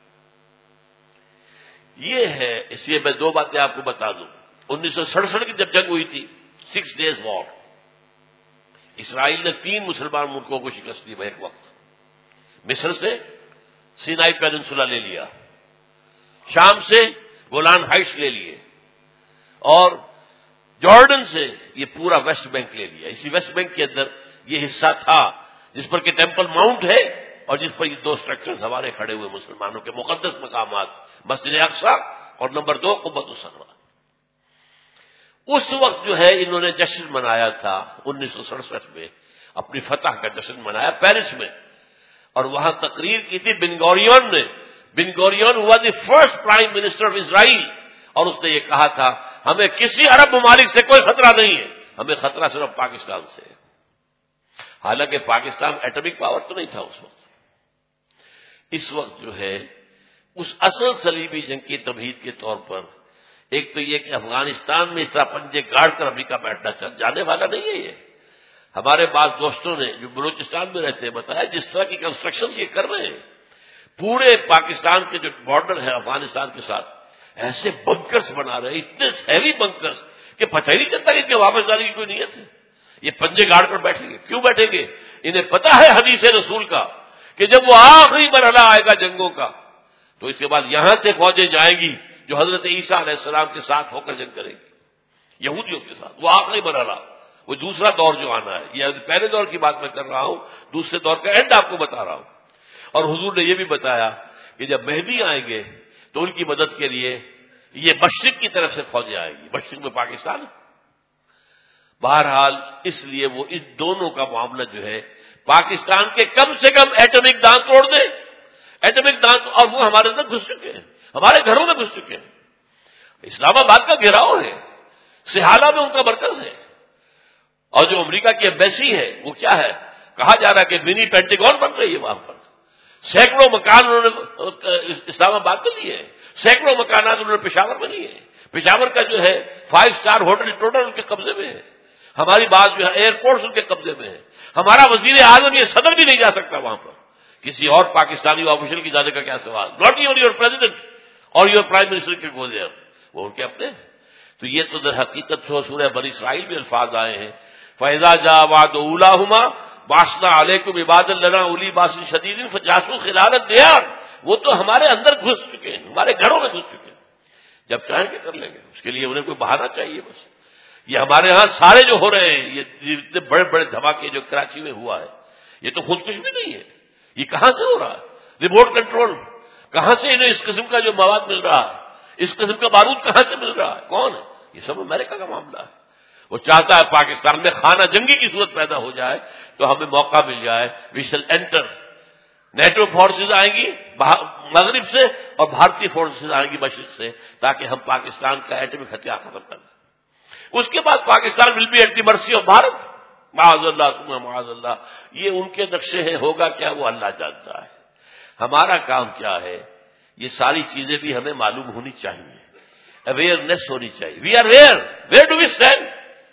یہ ہے، اس لیے میں دو باتیں آپ کو بتا دوں۔ انیس سو سڑسٹھ کی جب جنگ ہوئی تھی، سکس ڈیز وار، اسرائیل نے تین مسلمان ملکوں کو شکست دی ایک وقت۔ مصر سے سینائی پیننسولا لے لیا، شام سے گولان ہائٹس لے لیے، اور جارڈن سے یہ پورا ویسٹ بینک لے لیا۔ اسی ویسٹ بینک کے اندر یہ حصہ تھا جس پر کہ ٹیمپل ماؤنٹ ہے، اور جس پر یہ دو سٹرکچرز ہمارے کھڑے ہوئے مسلمانوں کے مقدس مقامات، مسجد اقصیٰ اور نمبر دو قبۃ الصخرہ۔ اس وقت جو ہے انہوں نے جشن منایا تھا انیس سو سڑسٹھ میں، اپنی فتح کا جشن منایا پیرس میں، اور وہاں تقریر کی تھی بن گوریون نے۔ بن گوریون ہوا the first prime minister of Israel, اور اس نے یہ کہا تھا ہمیں کسی عرب ممالک سے کوئی خطرہ نہیں ہے، ہمیں خطرہ صرف پاکستان سے ہے۔ حالانکہ پاکستان ایٹمک پاور تو نہیں تھا اس وقت۔ اس وقت جو ہے اس اصل صلیبی جنگ کی تمہید کے طور پر ایک تو یہ کہ افغانستان میں اس طرح پنجے گاڑ کر امریکہ بیٹھنا چاہ جانے والا نہیں ہے یہ۔ ہمارے بعض دوستوں نے جو بلوچستان میں رہتے ہیں بتایا جس طرح کی کنسٹرکشن یہ کر رہے ہیں پورے پاکستان کے جو بارڈر ہے افغانستان کے ساتھ، ایسے بنکرز بنا رہے ہیں، اتنے ہیوی بنکرز کہ پتہ ہی نہیں چلتا کہ واپس جانے کی کوئی نیت ہے۔ یہ پنجے گاڑ کر بیٹھیں گے، کیوں بیٹھیں گے؟ انہیں پتا ہے حدیث رسول کا کہ جب وہ آخری مرحلہ آئے گا جنگوں کا تو اس کے بعد یہاں سے فوجیں جائیں گی جو حضرت عیسیٰ علیہ السلام کے ساتھ ہو کر جنگ کریں گی یہودیوں کے ساتھ، وہ آخری مرحلہ، وہ دوسرا دور جو آنا ہے۔ یہ پہلے دور کی بات میں کر رہا ہوں، دوسرے دور کا اینڈ آپ کو بتا رہا ہوں۔ اور حضور نے یہ بھی بتایا کہ جب مہدی آئیں گے تو ان کی مدد کے لیے یہ مشرق کی طرف سے فوجیں آئیں گی، مشرق میں پاکستان۔ بہرحال اس لیے وہ اس دونوں کا معاملہ جو ہے پاکستان کے کم سے کم ایٹمک دانت توڑ دیں، ایٹمک دانت، اور وہ ہمارے اندر گھس چکے ہیں، ہمارے گھروں میں گھس چکے ہیں۔ اسلام آباد کا گھیراؤ ہے، سہالہ میں ان کا مرکز ہے، اور جو امریکہ کی ایمبیسی ہے وہ کیا ہے، کہا جا رہا ہے کہ منی پینٹیگون بن رہی ہے وہاں پر، سینکڑوں مکان انہوں نے اسلام آباد میں لیے ہیں، سینکڑوں مکانات انہوں نے پشاور میں لیے ہیں۔ پشاور کا جو ہے فائیو سٹار ہوٹل ٹوٹل ان کے قبضے میں ہے، ہماری بات جو ہے ایئرپورٹس ان کے قبضے میں ہے، ہمارا وزیر اعظم یہ صدر بھی نہیں جا سکتا وہاں پر، کسی اور پاکستانی آفیشل کی جانے کا کیا سوال، ناٹ ایون یور پریزیڈنٹ اور یور پرائم منسٹر کے گو دیئر، وہ ان کے اپنے ہیں۔ تو یہ تو در حقیقت سورہ بنی اسرائیل میں الفاظ آئے ہیں، فَإِذَا جَاءَ وَعْدُ أُولَاهُمَا بَعَثْنَا عَلَيْكُمْ عِبَادًا لَنَا أُولِي بَأْسٍ شَدِيدٍ فَجَاسُوا خِلَالَ الدِّيَارِ، وہ تو ہمارے اندر گھس چکے ہیں، ہمارے گھروں میں گھس چکے ہیں، جب چاہیں کہ کر لیں گے، اس کے لیے انہیں کوئی بہانہ چاہیے بس۔ یہ ہمارے ہاں سارے جو ہو رہے ہیں، یہ اتنے بڑے بڑے دھماکے جو کراچی میں ہوا ہے، یہ تو خود کچھ بھی نہیں ہے، یہ کہاں سے ہو رہا ہے؟ ریموٹ کنٹرول، کہاں سے انہیں اس قسم کا جو مواد مل رہا ہے، اس قسم کا بارود کہاں سے مل رہا ہے، کون ہے؟ یہ سب امریکہ کا معاملہ ہے۔ وہ چاہتا ہے پاکستان میں خانہ جنگی کی صورت پیدا ہو جائے تو ہمیں موقع مل جائے، وی شل انٹر، نیٹو فورسز آئیں گی مغرب سے اور بھارتی فورسز آئیں گی مشرق سے، تاکہ ہم پاکستان کا ایٹمی ہتھیار ختم کر دیں۔ اس کے بعد Pakistan will be at the mercy of Bharat, معاذ اللہ ثم معاذ اللہ۔ یہ ان کے نقشے ہیں، ہوگا کیا وہ اللہ جانتا ہے۔ ہمارا کام کیا ہے، یہ ساری چیزیں بھی ہمیں معلوم ہونی چاہیے، اویئرنیس ہونی چاہیے۔ We are where where do we stand,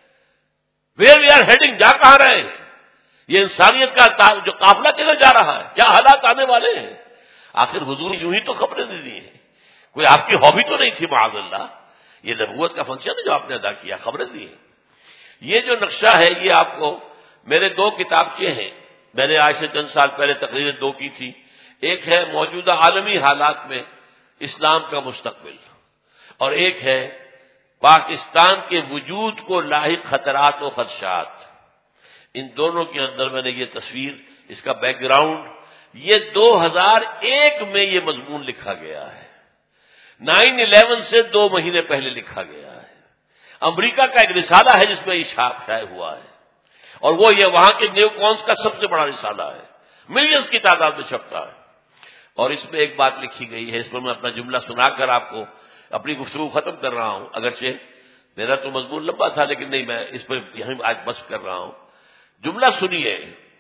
where we are heading, جا کہاں رہے ہیں، یہ انسانیت کا جو قافلہ کدھر جا رہا ہے، کیا حالات آنے والے ہیں۔ آخر حضور یوں ہی تو خبریں نہیں دی ہیں، کوئی آپ کی ہابی تو نہیں تھی معاذ اللہ، یہ نبوت کا فنکشن ہے جو آپ نے ادا کیا، خبریں دی ہیں۔ یہ جو نقشہ ہے یہ آپ کو میرے دو کتابچے ہیں، میں نے آج سے چند سال پہلے تقریر دو کی تھی، ایک ہے موجودہ عالمی حالات میں اسلام کا مستقبل، اور ایک ہے پاکستان کے وجود کو لاحق خطرات و خدشات۔ ان دونوں کے اندر میں نے یہ تصویر، اس کا بیک گراؤنڈ، یہ دو ہزار ایک میں یہ مضمون لکھا گیا ہے، نائن الیون سے دو مہینے پہلے لکھا گیا ہے۔ امریکہ کا ایک رسالہ ہے جس میں یہ چھاپ شائع ہوا ہے، اور وہ یہ وہاں کے نیو کونس کا سب سے بڑا رسالہ ہے، ملینز کی تعداد میں چھپتا ہے۔ اور اس میں ایک بات لکھی گئی ہے، اس پر میں اپنا جملہ سنا کر آپ کو اپنی گفتگو ختم کر رہا ہوں، اگرچہ میرا تو مضمون لمبا تھا لیکن نہیں، میں اس پر یہیں آج بس کر رہا ہوں۔ جملہ سنیے،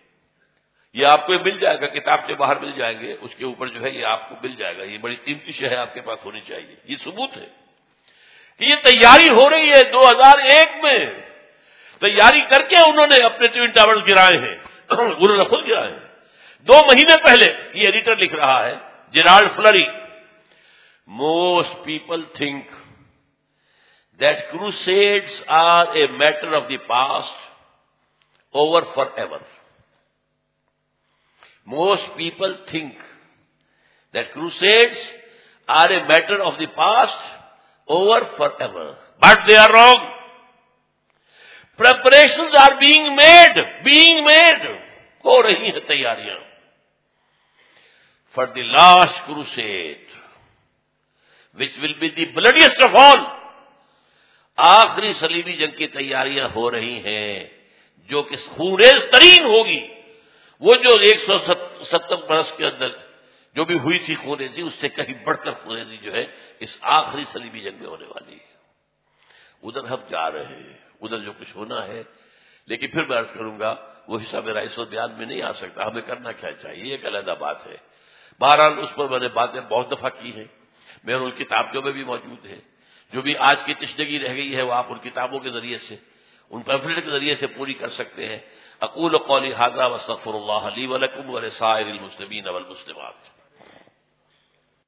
یہ آپ کو مل جائے گا، کتاب کے باہر مل جائیں گے، اس کے اوپر جو ہے یہ آپ کو مل جائے گا، یہ بڑی قیمتی شے ہے، آپ کے پاس ہونی چاہیے۔ یہ ثبوت ہے کہ یہ تیاری ہو رہی ہے، دو ہزار ایک میں تیاری کر کے انہوں نے اپنے ٹوین ٹاورز گرائے ہیں، انہوں نے خود گرائے ہیں۔ دو مہینے پہلے یہ ایڈیٹر لکھ رہا ہے، Gerald Flurry, most people think that crusades are a matter of the past, over forever. Most people think that crusades are a matter of the past, over forever. But they are wrong. Preparations are being made, being made. ہو رہی ہیں تیاریاں for the last crusade, which will be the bloodiest of all. آخری صلیبی جنگ کی تیاریاں ہو رہی ہیں جو کہ خونریز ترین ہوگی. وہ جو ایک سو ستر برس کے اندر جو بھی ہوئی تھی خونریزی، اس سے کہیں بڑھ کر خونریزی جو ہے اس آخری صلیبی جنگ میں ہونے والی ہے. ادھر ہم جا رہے ہیں، ادھر جو کچھ ہونا ہے. لیکن پھر میں عرض کروں گا وہ حصہ میرا اس وقت بیان میں نہیں آ سکتا. ہمیں کرنا کیا چاہیے یہ ایک علیحدہ بات ہے. بہرحال اس پر میں نے باتیں بہت دفعہ کی ہیں، میرے ان کتابوں میں بھی موجود ہے. جو بھی آج کی تشنگی رہ گئی ہے وہ آپ ان کتابوں کے ذریعے سے، ان پیمفلیٹ کے ذریعے سے پوری کر سکتے ہیں. اقول قولی ھذا واستغفر اللہ لی ولکم ولسائر المسلمین والمسلمات.